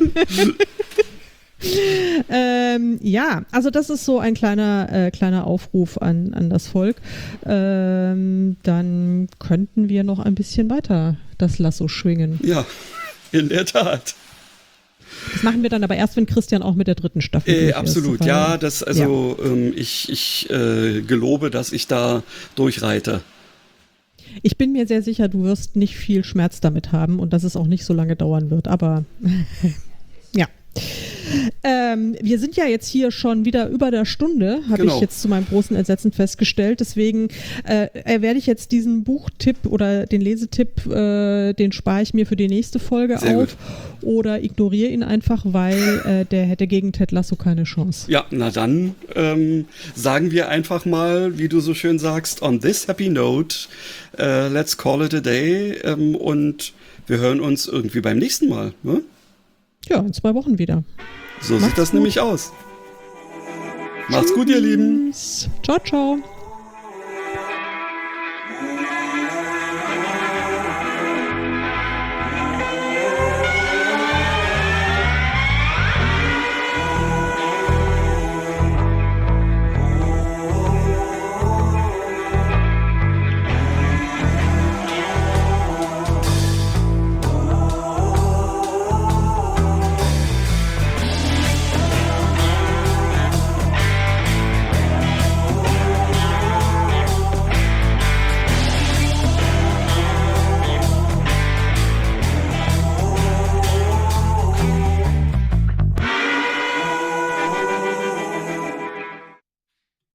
Ja, also das ist so ein kleiner Aufruf an das Volk. Dann könnten wir noch ein bisschen weiter das Lasso schwingen. Ja, in der Tat. Das machen wir dann aber erst, wenn Christian auch mit der 3. Staffel durch absolut, ist. ja, ich gelobe, dass ich da durchreite. Ich bin mir sehr sicher, du wirst nicht viel Schmerz damit haben und dass es auch nicht so lange dauern wird, aber ja. Wir sind ja jetzt hier schon wieder über der Stunde, habe ich jetzt zu meinem großen Entsetzen festgestellt. Deswegen werde ich jetzt diesen Buchtipp oder den Lesetipp, den spare ich mir für die nächste Folge Sehr auf gut. Oder ignoriere ihn einfach, weil der hätte gegen Ted Lasso keine Chance. Ja, na dann sagen wir einfach mal, wie du so schön sagst, on this happy note, let's call it a day und wir hören uns irgendwie beim nächsten Mal, ne? Ja, in 2 Wochen wieder. So sieht das nämlich aus. Macht's gut, ihr Lieben. Ciao, ciao.